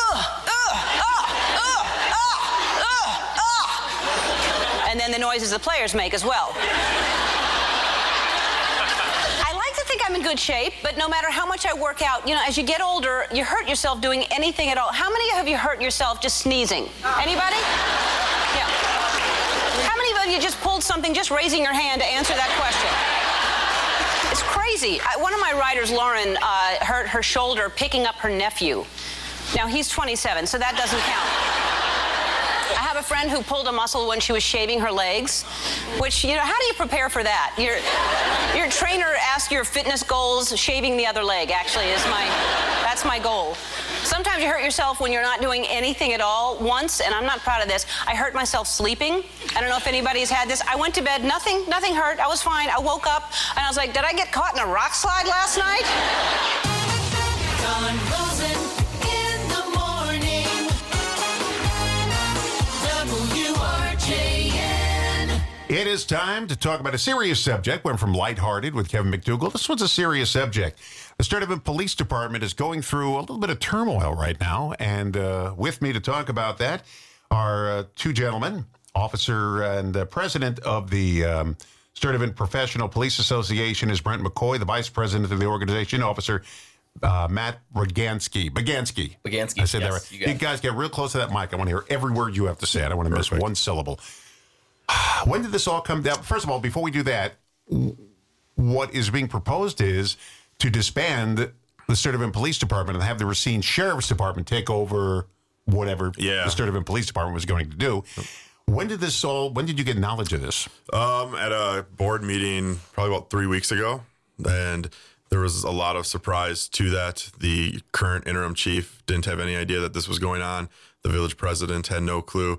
and then the noises the players make as well. I like to think I'm in good shape, but no matter how much I work out, you know, as you get older, you hurt yourself doing anything at all. How many have you hurt yourself just sneezing? Anybody? Yeah. How many of you just pulled something just raising your hand to answer that question? It's crazy. One of my riders, Lauren, hurt her shoulder picking up her nephew. Now, he's 27, so that doesn't count. I have a friend who pulled a muscle when she was shaving her legs, which, you know, how do you prepare for that? Your trainer asks your fitness goals, shaving the other leg, actually, that's my goal. Sometimes you hurt yourself when you're not doing anything at all. Once, and I'm not proud of this, I hurt myself sleeping. I don't know if anybody's had this. I went to bed, nothing hurt. I was fine. I woke up, and I was like, did I get caught in a rock slide last night? Don Rosen in the morning. WRJN. It is time to talk about a serious subject. Went from lighthearted with Kevin McDougal. This one's a serious subject. The Sturtevant Police Department is going through a little bit of turmoil right now, and with me to talk about that are two gentlemen, officer and president of the Sturtevant Professional Police Association is Brent McCoy, the vice president of the organization, Officer Matt Bagansky. I said that right. You guys get real close to that mic. I want to hear every word you have to say. I don't want to miss one syllable. When did this all come down? First of all, before we do that, what is being proposed is to disband the Sturtevant Police Department and have the Racine Sheriff's Department take over whatever the Sturtevant Police Department was going to do. When did you get knowledge of this? At a board meeting probably about 3 weeks ago, and there was a lot of surprise to that. The current interim chief didn't have any idea that this was going on. The village president had no clue.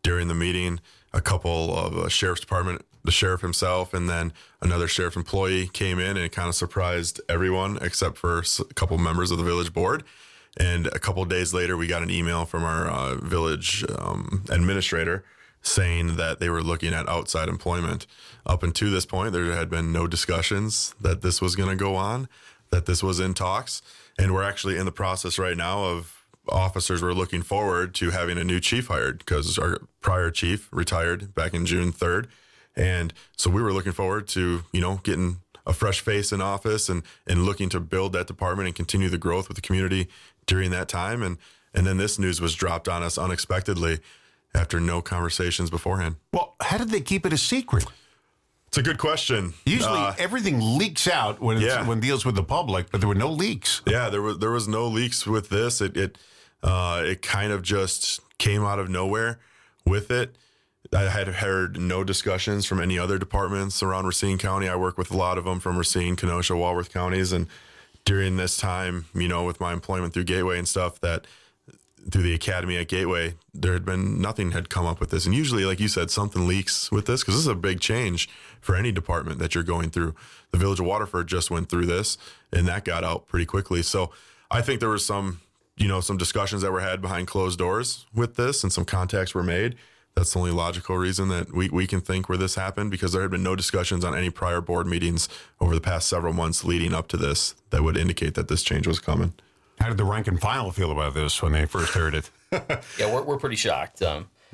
during the meeting, a couple of sheriff's department, the sheriff himself, and then another sheriff employee came in, and it kind of surprised everyone except for a couple members of the village board. And a couple of days later, we got an email from our village administrator saying that they were looking at outside employment. Up until this point, there had been no discussions that this was going to go on, that this was in talks. And we're actually in the process right now of officers were looking forward to having a new chief hired because our prior chief retired back in June 3rd. And so we were looking forward to, getting a fresh face in office and looking to build that department and continue the growth with the community during that time. And then this news was dropped on us unexpectedly after no conversations beforehand. Well, how did they keep it a secret? It's a good question. Usually everything leaks out when it deals with the public, but there were no leaks. Yeah, there was no leaks with this. It kind of just came out of nowhere with it. I had heard no discussions from any other departments around Racine County. I work with a lot of them from Racine, Kenosha, Walworth counties. And during this time, with my employment through Gateway and stuff, that through the academy at Gateway, there had been nothing had come up with this. And usually, like you said, something leaks with this because this is a big change for any department that you're going through. The Village of Waterford just went through this, and that got out pretty quickly. So I think there was some discussions that were had behind closed doors with this, and some contacts were made. That's the only logical reason that we can think where this happened, because there had been no discussions on any prior board meetings over the past several months leading up to this that would indicate that this change was coming. How did the rank and file feel about this when they first heard it? Yeah, we're pretty shocked.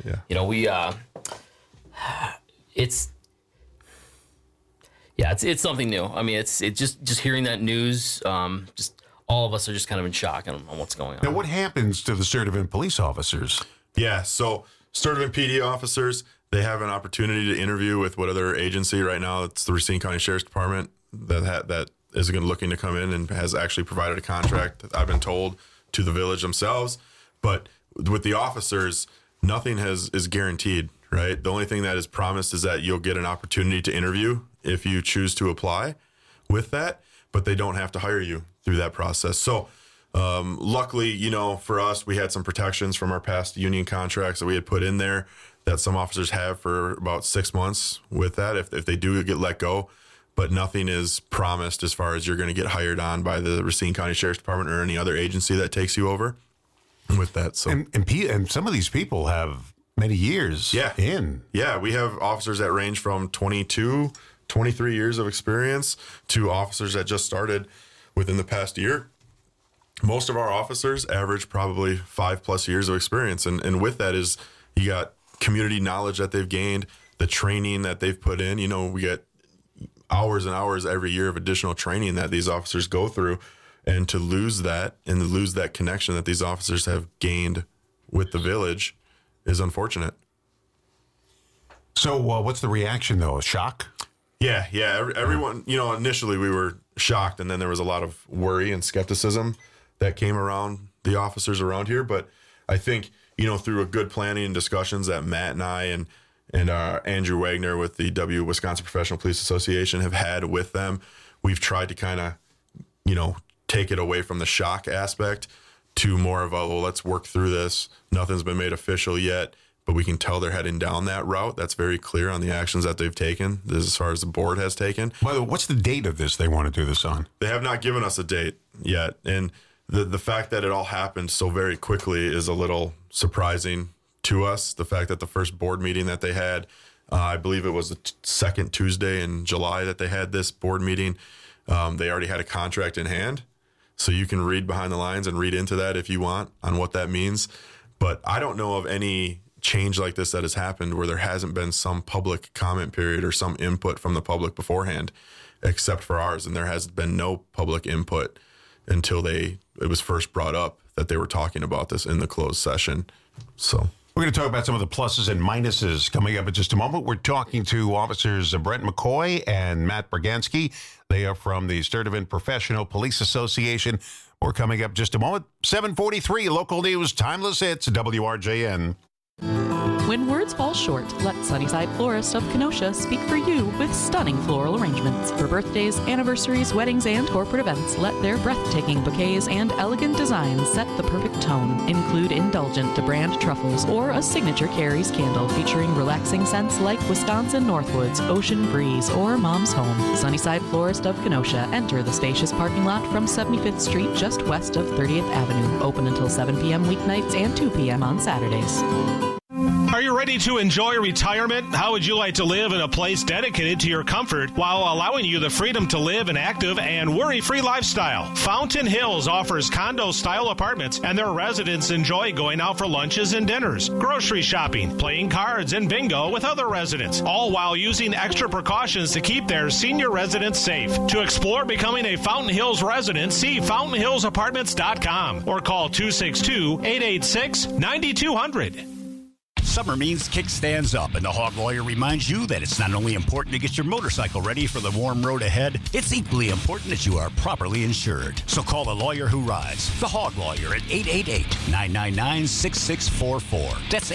It's something new. I mean, it's just hearing that news. Just all of us are just kind of in shock on what's going on. Now, what happens to the Sturtevant police officers? Yeah, so Sturtevant PD officers, they have an opportunity to interview with what other agency right now. It's the Racine County Sheriff's Department that is looking to come in and has actually provided a contract, I've been told, to the village themselves. But with the officers, nothing is guaranteed, right? The only thing that is promised is that you'll get an opportunity to interview if you choose to apply with that, but they don't have to hire you through that process. So luckily, for us, we had some protections from our past union contracts that we had put in there that some officers have for about 6 months with that if they do get let go. But nothing is promised as far as you're going to get hired on by the Racine County Sheriff's Department or any other agency that takes you over with that. So and some of these people have many years in. Yeah, we have officers that range from 22, 23 years of experience to officers that just started within the past year. Most of our officers average probably 5+ years of experience. And with that is you got community knowledge that they've gained, the training that they've put in. We get hours and hours every year of additional training that these officers go through, and to lose that and to lose that connection that these officers have gained with the village is unfortunate. So what's the reaction though? Shock? Yeah. Everyone, initially we were shocked, and then there was a lot of worry and skepticism that came around the officers around here. But I think, through a good planning and discussions that Matt and I and Andrew Wagner with the Wisconsin Professional Police Association have had with them, we've tried to kind of, take it away from the shock aspect to more of let's work through this. Nothing's been made official yet, but we can tell they're heading down that route. That's very clear on the actions that they've taken, as far as the board has taken. By the way, what's the date of this they want to do this on? They have not given us a date yet. And the fact that it all happened so very quickly is a little surprising to us. The fact that the first board meeting that they had, I believe it was the second Tuesday in July that they had this board meeting, they already had a contract in hand. So you can read behind the lines and read into that if you want on what that means. But I don't know of any change like this that has happened where there hasn't been some public comment period or some input from the public beforehand, except for ours. And there has been no public input until it was first brought up that they were talking about this in the closed session. So we're going to talk about some of the pluses and minuses coming up in just a moment. We're talking to officers Brent McCoy and Matt Bragansky. They are from the Sturtevant Professional Police Association. We're coming up just a moment. 7:43, local news, timeless hits, WRJN. When words fall short, let Sunnyside Florist of Kenosha speak for you with stunning floral arrangements. For birthdays, anniversaries, weddings, and corporate events, let their breathtaking bouquets and elegant designs set the perfect tone. Include indulgent DeBrand truffles or a signature Carrie's candle featuring relaxing scents like Wisconsin Northwoods, Ocean Breeze, or Mom's Home. Sunnyside Florist of Kenosha. Enter the spacious parking lot from 75th Street just west of 30th Avenue. Open until 7 p.m. weeknights and 2 p.m. on Saturdays. Are you ready to enjoy retirement? How would you like to live in a place dedicated to your comfort while allowing you the freedom to live an active and worry-free lifestyle? Fountain Hills offers condo-style apartments, and their residents enjoy going out for lunches and dinners, grocery shopping, playing cards, and bingo with other residents, all while using extra precautions to keep their senior residents safe. To explore becoming a Fountain Hills resident, see fountainhillsapartments.com or call 262-886-9200. Summer means kickstands up, and the Hog Lawyer reminds you that it's not only important to get your motorcycle ready for the warm road ahead, it's equally important that you are properly insured. So call the lawyer who rides, the Hog Lawyer, at 888-999-6644. That's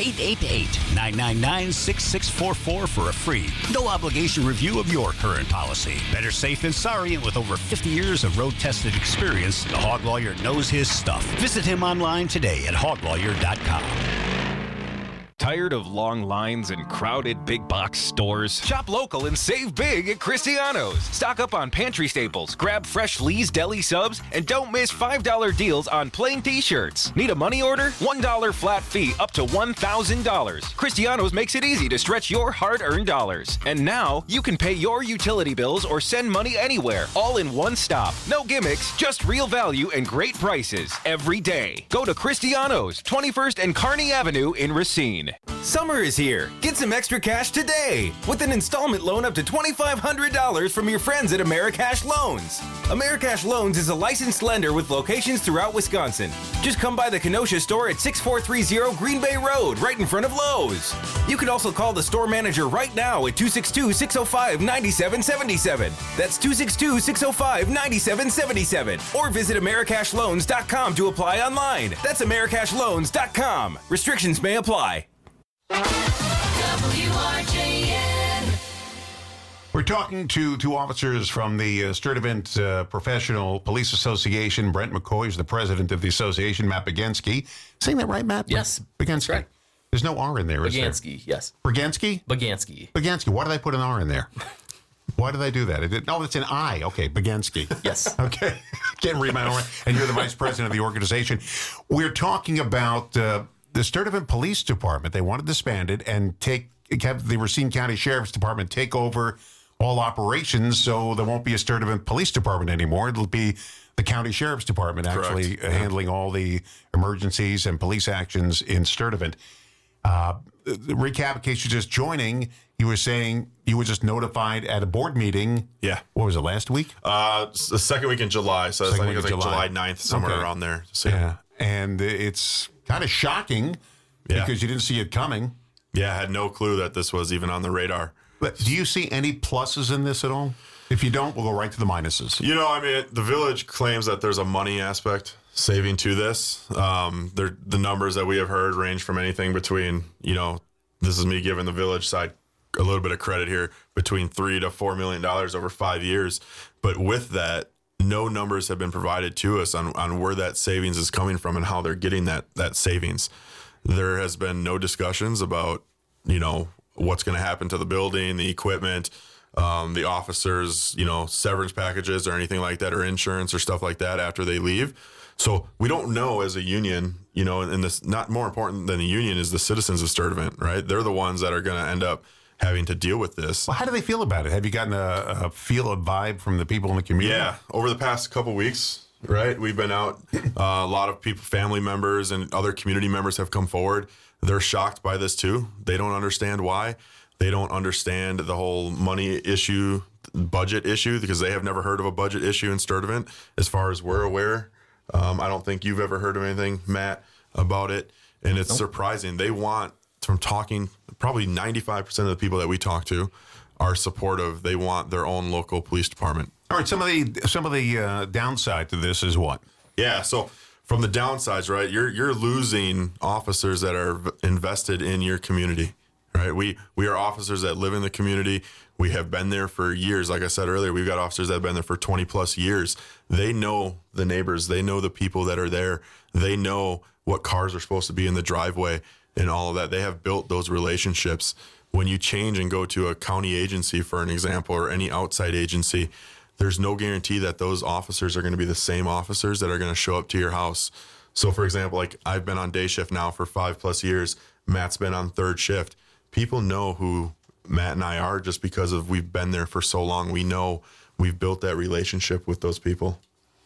888-999-6644 for a free, no-obligation review of your current policy. Better safe than sorry, and with over 50 years of road-tested experience, the Hog Lawyer knows his stuff. Visit him online today at hoglawyer.com. Tired of long lines and crowded big box stores? Shop local and save big at Cristiano's. Stock up on pantry staples, grab fresh Lee's deli subs, and don't miss $5 deals on plain t-shirts. Need a money order? $1 flat fee up to $1,000. Cristiano's makes it easy to stretch your hard-earned dollars. And now you can pay your utility bills or send money anywhere, all in one stop. No gimmicks, just real value and great prices every day. Go to Cristiano's, 21st and Kearney Avenue in Racine. Summer is here. Get some extra cash today with an installment loan up to $2,500 from your friends at Americash Loans. Americash Loans is a licensed lender with locations throughout Wisconsin. Just come by the Kenosha store at 6430 Green Bay Road, right in front of Lowe's. You can also call the store manager right now at 262-605-9777. That's 262-605-9777. Or visit AmericashLoans.com to apply online. That's AmericashLoans.com. Restrictions may apply. WRJN. We're talking to two officers from the Sturtevant Professional Police Association. Brent McCoy is the president of the association. Matt Bagensky. Saying that right, Matt? Yes. Bagensky. Right. There's no R in there, is there? Bagensky, yes. Bagensky? Bagensky. Bagensky. Why did I put an R in there? Why did I do that? It's an I. Okay, Bagensky. Yes. Okay. Can't read my own. And you're the vice president of the organization. We're talking about the Sturtevant Police Department. They want it disbanded and have the Racine County Sheriff's Department take over all operations, so there won't be a Sturtevant Police Department anymore. It'll be the County Sheriff's Department actually handling all the emergencies and police actions in Sturtevant. Recap, in case you're just joining, you were saying you were just notified at a board meeting. Yeah. What was it, last week? The second week in July. So I think it was like July 9th, somewhere around there. So, yeah. And it's kind of shocking because you didn't see it coming. Yeah, I had no clue that this was even on the radar. But do you see any pluses in this at all? If you don't, we'll go right to the minuses. You know, I mean, the village claims that there's a money aspect saving to this. The numbers that we have heard range from anything between, this is me giving the village side a little bit of credit here, between $3 to $4 million over 5 years. But with that, no numbers have been provided to us on where that savings is coming from and how they're getting that savings. There has been no discussions about, what's going to happen to the building, the equipment, the officers, severance packages or anything like that, or insurance or stuff like that after they leave. So we don't know as a union, and this, not more important than the union is the citizens of Sturtevant, right? They're the ones that are going to end up having to deal with this. Well, how do they feel about it? Have you gotten a vibe from the people in the community? Yeah, over the past couple weeks, right? We've been out. A lot of people, family members and other community members have come forward. They're shocked by this too. They don't understand why. They don't understand the whole money issue, budget issue, because they have never heard of a budget issue in Sturtevant, as far as we're aware. I don't think you've ever heard of anything, Matt, about it. And it's surprising. They want, from talking, probably 95% of the people that we talk to are supportive. They want their own local police department. All right, some of the downside to this is what? Yeah, so from the downsides, right? You're losing officers that are invested in your community, right? We are officers that live in the community. We have been there for years. Like I said earlier, we've got officers that have been there for 20 plus years. They know the neighbors. They know the people that are there. They know what cars are supposed to be in the driveway and all of that. They have built those relationships. When you change and go to a county agency, for an example, or any outside agency, there's no guarantee that those officers are going to be the same officers that are going to show up to your house. So, for example, like I've been on day shift now for 5+ years. Matt's been on third shift. People know who Matt and I are just because of we've been there for so long. We know we've built that relationship with those people.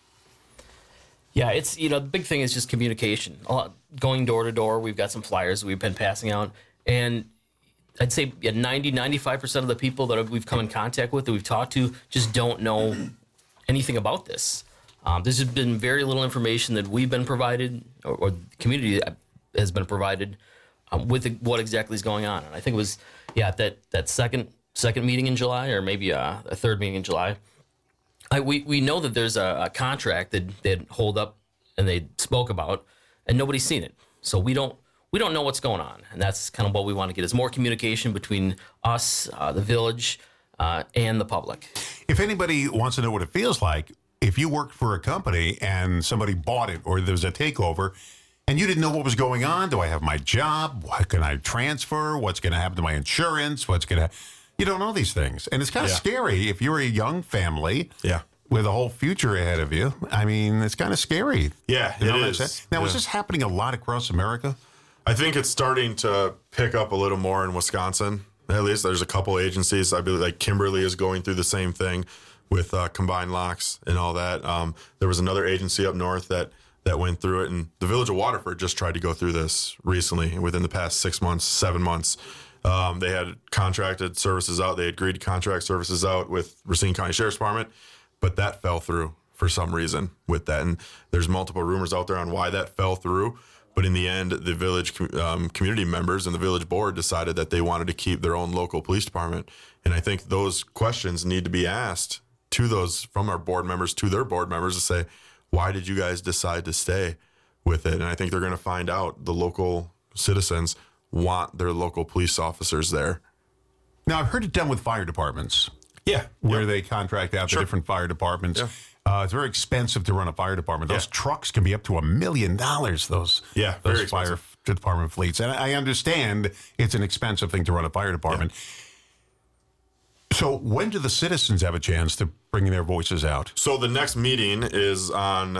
Yeah, it's, the big thing is just communication. Going door to door, we've got some flyers we've been passing out. And I'd say 95% of the people that we've come in contact with, that we've talked to, just don't know anything about this. There's been very little information that we've been provided, or the community has been provided with what exactly is going on. And I think it was, that second meeting in July, or maybe a third meeting in July. We know that there's a contract that they'd hold up and they spoke about, and nobody's seen it. So we don't know what's going on, and that's kind of what we want to get, is more communication between us, the village, and the public. If anybody wants to know what it feels like, if you worked for a company and somebody bought it, or there was a takeover, and you didn't know what was going on, do I have my job? What can I transfer? What's going to happen to my insurance? You don't know these things. And it's kind of scary if you're a young family with a whole future ahead of you. I mean, it's kind of scary. Yeah, you know it is. Now, is this happening a lot across America? I think it's starting to pick up a little more in Wisconsin. At least there's a couple agencies. I believe like Kimberly is going through the same thing with combined locks and all that. There was another agency up north that went through it, and the village of Waterford just tried to go through this recently within the past 6 months, 7 months. They had contracted services out. They agreed to contract services out with Racine County Sheriff's Department, but that fell through for some reason with that. And there's multiple rumors out there on why that fell through. But in the end, the village community members and the village board decided that they wanted to keep their own local police department. And I think those questions need to be asked from our board members to their board members to say, why did you guys decide to stay with it? And I think they're going to find out the local citizens want their local police officers there. Now, I've heard it done with fire departments. Yeah. Where they contract out to different fire departments. Yeah. It's very expensive to run a fire department. Those trucks can be up to $1 million, those fire department fleets. And I understand it's an expensive thing to run a fire department. Yeah. So when do the citizens have a chance to bring their voices out? So the next meeting is on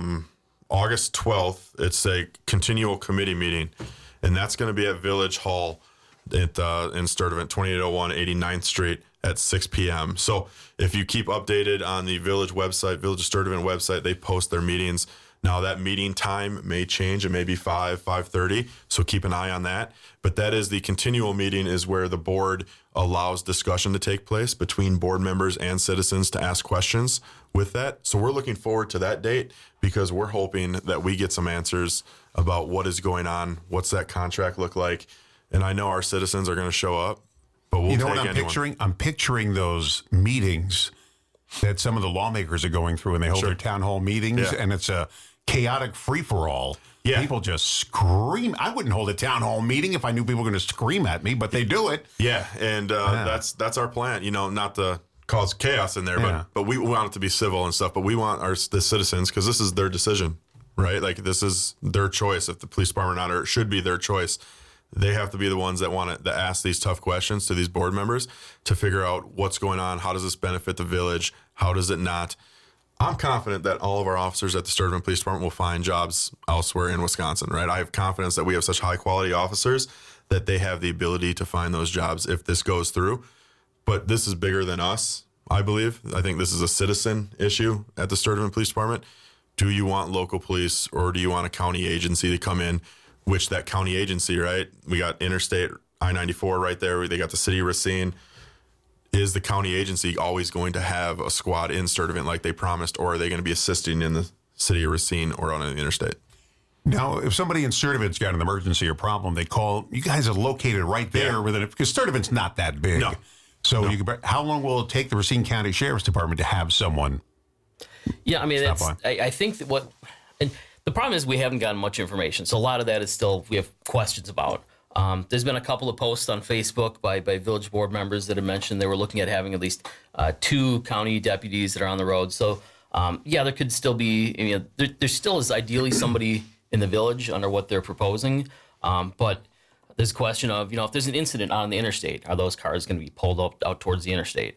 August 12th. It's a continual committee meeting, and that's going to be at Village Hall in Sturtevant, 2801 89th Street at 6 p.m. So if you keep updated on the Village website, Village of Sturtevant website, they post their meetings. Now that meeting time may change. It may be 5:30. So keep an eye on that. But that is the continual meeting, is where the board allows discussion to take place between board members and citizens to ask questions with that. So we're looking forward to that date, because we're hoping that we get some answers about what is going on. What's that contract look like? And I know our citizens are going to show up, but we'll take anyone. Picturing? I'm picturing those meetings that some of the lawmakers are going through, and they hold their town hall meetings, and it's a chaotic free-for-all. Yeah. People just scream. I wouldn't hold a town hall meeting if I knew people were going to scream at me, but they do it. Yeah, and that's our plan. Not to cause chaos in there, but we want it to be civil and stuff. But we want the citizens, because this is their decision, right? Like, this is their choice. If the police department or not, or it should be their choice. They have to be the ones that want to ask these tough questions to these board members to figure out what's going on. How does this benefit the village? How does it not? I'm confident that all of our officers at the Sturtevant Police Department will find jobs elsewhere in Wisconsin, right? I have confidence that we have such high quality officers that they have the ability to find those jobs if this goes through. But this is bigger than us, I believe. I think this is a citizen issue at the Sturtevant Police Department. Do you want local police, or do you want a county agency to come in? Which that county agency, right? We got Interstate I-94 right there. They got the city of Racine. Is the county agency always going to have a squad in Sturtevant like they promised, or are they going to be assisting in the city of Racine or on the interstate? Now, if somebody in Sturtevant's got an emergency or problem, they call. You guys are located right there within it, because Sturtevant's not that big. No. So how long will it take the Racine County Sheriff's Department to have someone? Yeah, I mean, I think that The problem is we haven't gotten much information. So a lot of that is still we have questions about. There's been a couple of posts on Facebook by village board members that have mentioned they were looking at having at least 2 county deputies that are on the road. So, there could still be, there still is ideally somebody in the village under what they're proposing. But there's a question of, if there's an incident on the interstate, are those cars going to be pulled up out towards the interstate?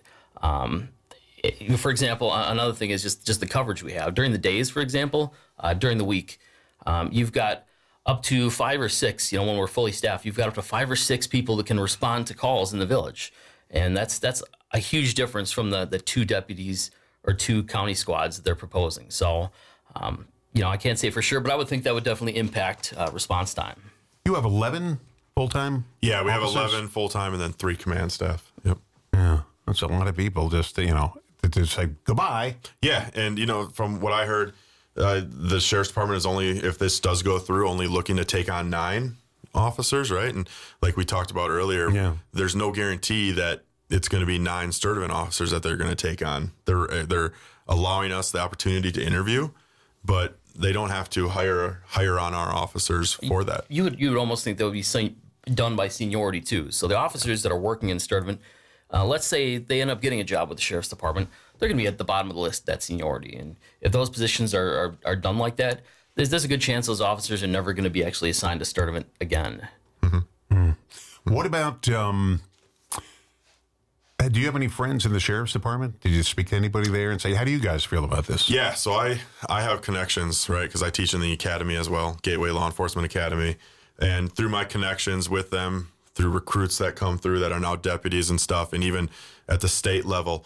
For example, another thing is just the coverage we have. During the days, for example, during the week, you've got up to 5 or 6, when we're fully staffed, you've got up to 5 or 6 people that can respond to calls in the village. And that's a huge difference from the 2 deputies or 2 county squads that they're proposing. So, I can't say for sure, but I would think that would definitely impact response time. You have 11 full-time? Yeah, we officers? have 11 full-time and then 3 command staff. Yep. Yeah, that's a lot of people just, to say goodbye. Yeah, and, from what I heard, the sheriff's department is only, if this does go through, only looking to take on 9 officers, right? And like we talked about earlier, there's no guarantee that it's going to be 9 Sturtevant officers that they're going to take on. They're allowing us the opportunity to interview, but they don't have to hire on our officers for that. You would almost think that would be done by seniority too. So the officers that are working in Sturtevant, let's say they end up getting a job with the sheriff's department, they're going to be at the bottom of the list, that seniority. And if those positions are done like that, there's a good chance those officers are never going to be actually assigned to Sturtevant again. Mm-hmm. What about, do you have any friends in the sheriff's department? Did you speak to anybody there and say, how do you guys feel about this? Yeah, so I have connections, right, because I teach in the academy as well, Gateway Law Enforcement Academy. And through my connections with them, through recruits that come through that are now deputies and stuff, and even at the state level,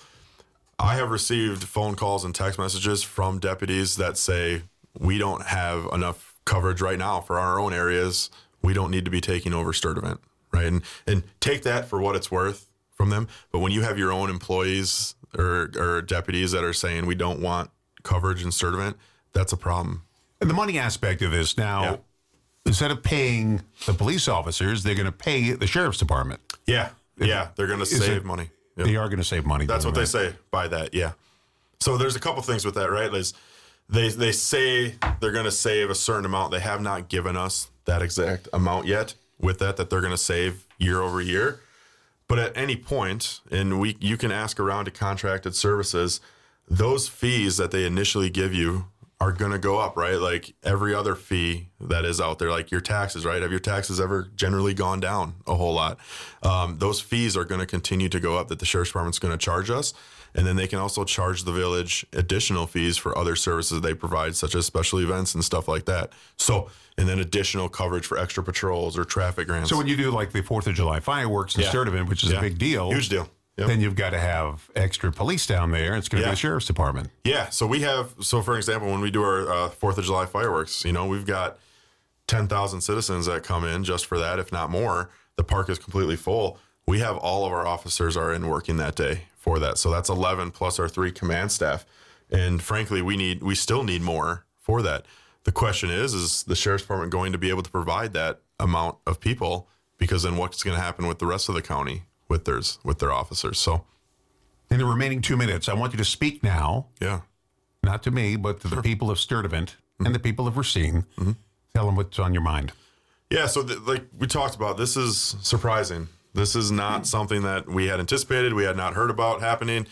I have received phone calls and text messages from deputies that say, we don't have enough coverage right now for our own areas. We don't need to be taking over Sturtevant, right? And take that for what it's worth from them. But when you have your own employees or deputies that are saying we don't want coverage in Sturtevant, that's a problem. And the money aspect of this now, instead of paying the police officers, they're going to pay the sheriff's department. Yeah, they're going to save money. Yep. They are going to save money. That's what they say by that, yeah. So there's a couple things with that, right? They say they're going to save a certain amount. They have not given us that exact amount yet with that they're going to save year over year. But at any point, and you can ask around to contracted services, those fees that they initially give you are going to go up, right? Like every other fee that is out there, like your taxes, right? Have your taxes ever generally gone down a whole lot? Those fees are going to continue to go up that the sheriff's department's going to charge us. And then they can also charge the village additional fees for other services they provide, such as special events and stuff like that. So, and then additional coverage for extra patrols or traffic grants. So when you do like the 4th of July fireworks in Sturtevant, which is a big deal. Huge deal. Yep. Then you've got to have extra police down there. It's going to be the sheriff's department. Yeah. So for example, when we do our 4th of July fireworks, we've got 10,000 citizens that come in just for that, if not more. The park is completely full. We have all of our officers are in working that day for that. So that's 11 plus our 3 command staff. And frankly, we still need more for that. The question is the sheriff's department going to be able to provide that amount of people? Because then what's going to happen with the rest of the county with their officers? So in the remaining 2 minutes, I want you to speak now. Yeah. Not to me, but to the people of Sturtevant and the people of Racine. Mm-hmm. Tell them what's on your mind. Yeah, so like we talked about, this is surprising. This is not something that we had anticipated. We had not heard about happening.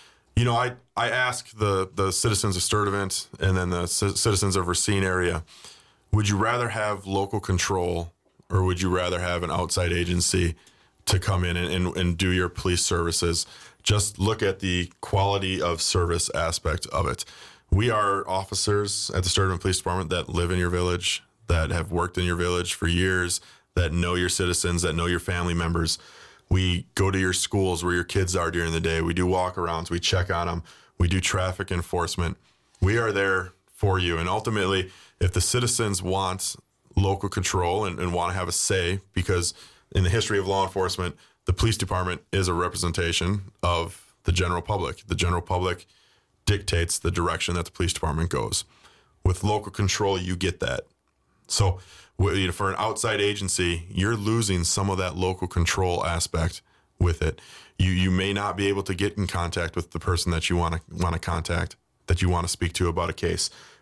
I asked the citizens of Sturtevant and then the citizens of Racine area, would you rather have local control or would you rather have an outside agency to come in and do your police services? Just look at the quality of service aspect of it. We are officers at the Sturtevant Police Department that live in your village, that have worked in your village for years, that know your citizens, that know your family members. We go to your schools where your kids are during the day. We do walk-arounds. We check on them. We do traffic enforcement. We are there for you. And ultimately, if the citizens want local control and want to have a say, because in the history of law enforcement, the police department is a representation of the general public. The general public dictates the direction that the police department goes. With local control, you get that. So for an outside agency, you're losing some of that local control aspect with it. You may not be able to get in contact with the person that you want to contact, that you want to speak to about a case.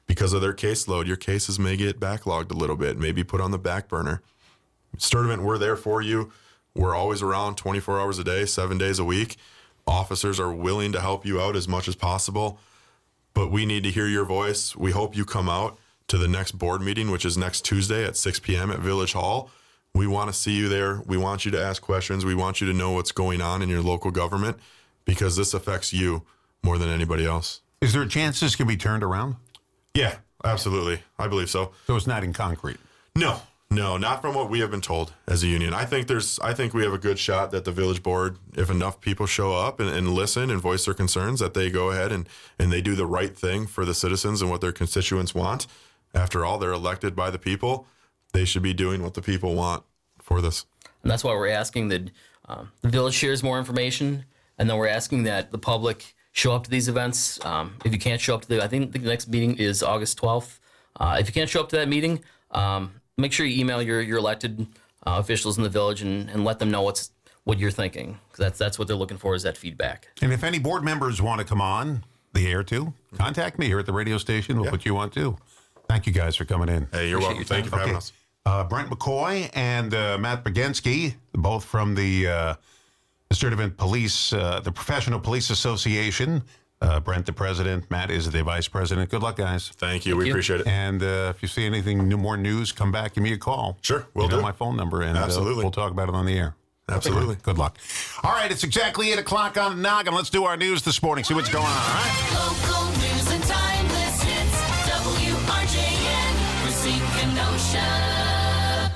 because of their caseload, your cases may get backlogged a little bit, maybe put on the back burner. Sturtevant, we're there for you. We're always around 24 hours a day, 7 days a week. Officers are willing to help you out as much as possible, but we need to hear your voice. We hope you come out to the next board meeting, which is next Tuesday at 6 p.m. at Village Hall. We want to see you there. We want you to ask questions. We want you to know what's going on in your local government, because this affects you more than anybody else. Is there a chance this can be turned around? Yeah, absolutely. I believe so. So it's not in concrete? No, not from what we have been told as a union. I think we have a good shot that the village board, if enough people show up and listen and voice their concerns, that they go ahead and they do the right thing for the citizens and what their constituents want. After all, they're elected by the people. They should be doing what the people want for this. And that's why we're asking that the village shares more information, and then we're asking that the public show up to these events. If you can't show up to I think the next meeting is August 12th. If you can't show up to that meeting, make sure you email your elected officials in the village and let them know what you're thinking. That's what they're looking for, is that feedback. And if any board members want to come on the air too, contact me here at the radio station. We'll put you on too. Thank you guys for coming in. Hey, you're welcome. Thank you for having us. Brent McCoy and Matt Bagensky, both from the Sturtevant Police, the Professional Police Association. Brent, the president. Matt is the vice president. Good luck, guys. Thank you. We appreciate it. And if you see anything more news, come back, give me a call. Sure, we'll do. My phone number, and absolutely, we'll talk about it on the air. Absolutely. Good luck. All right, it's exactly 8 o'clock on the noggin. Let's do our news this morning. See what's going on. All right. Local news and timeless hits. WRJN, Racine, Kenosha.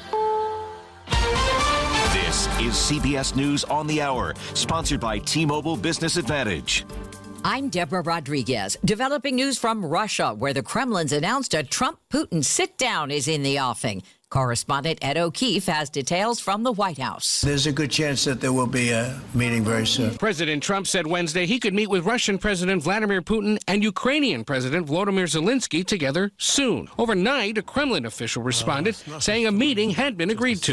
This is CBS News on the Hour, sponsored by T-Mobile Business Advantage. I'm Deborah Rodriguez. Developing news from Russia, where the Kremlin's announced a Trump-Putin sit-down is in the offing. Correspondent Ed O'Keefe has details from the White House. There's a good chance that there will be a meeting very soon. President Trump said Wednesday he could meet with Russian President Vladimir Putin and Ukrainian President Volodymyr Zelensky together soon. Overnight, a Kremlin official responded, saying a meeting had been agreed to.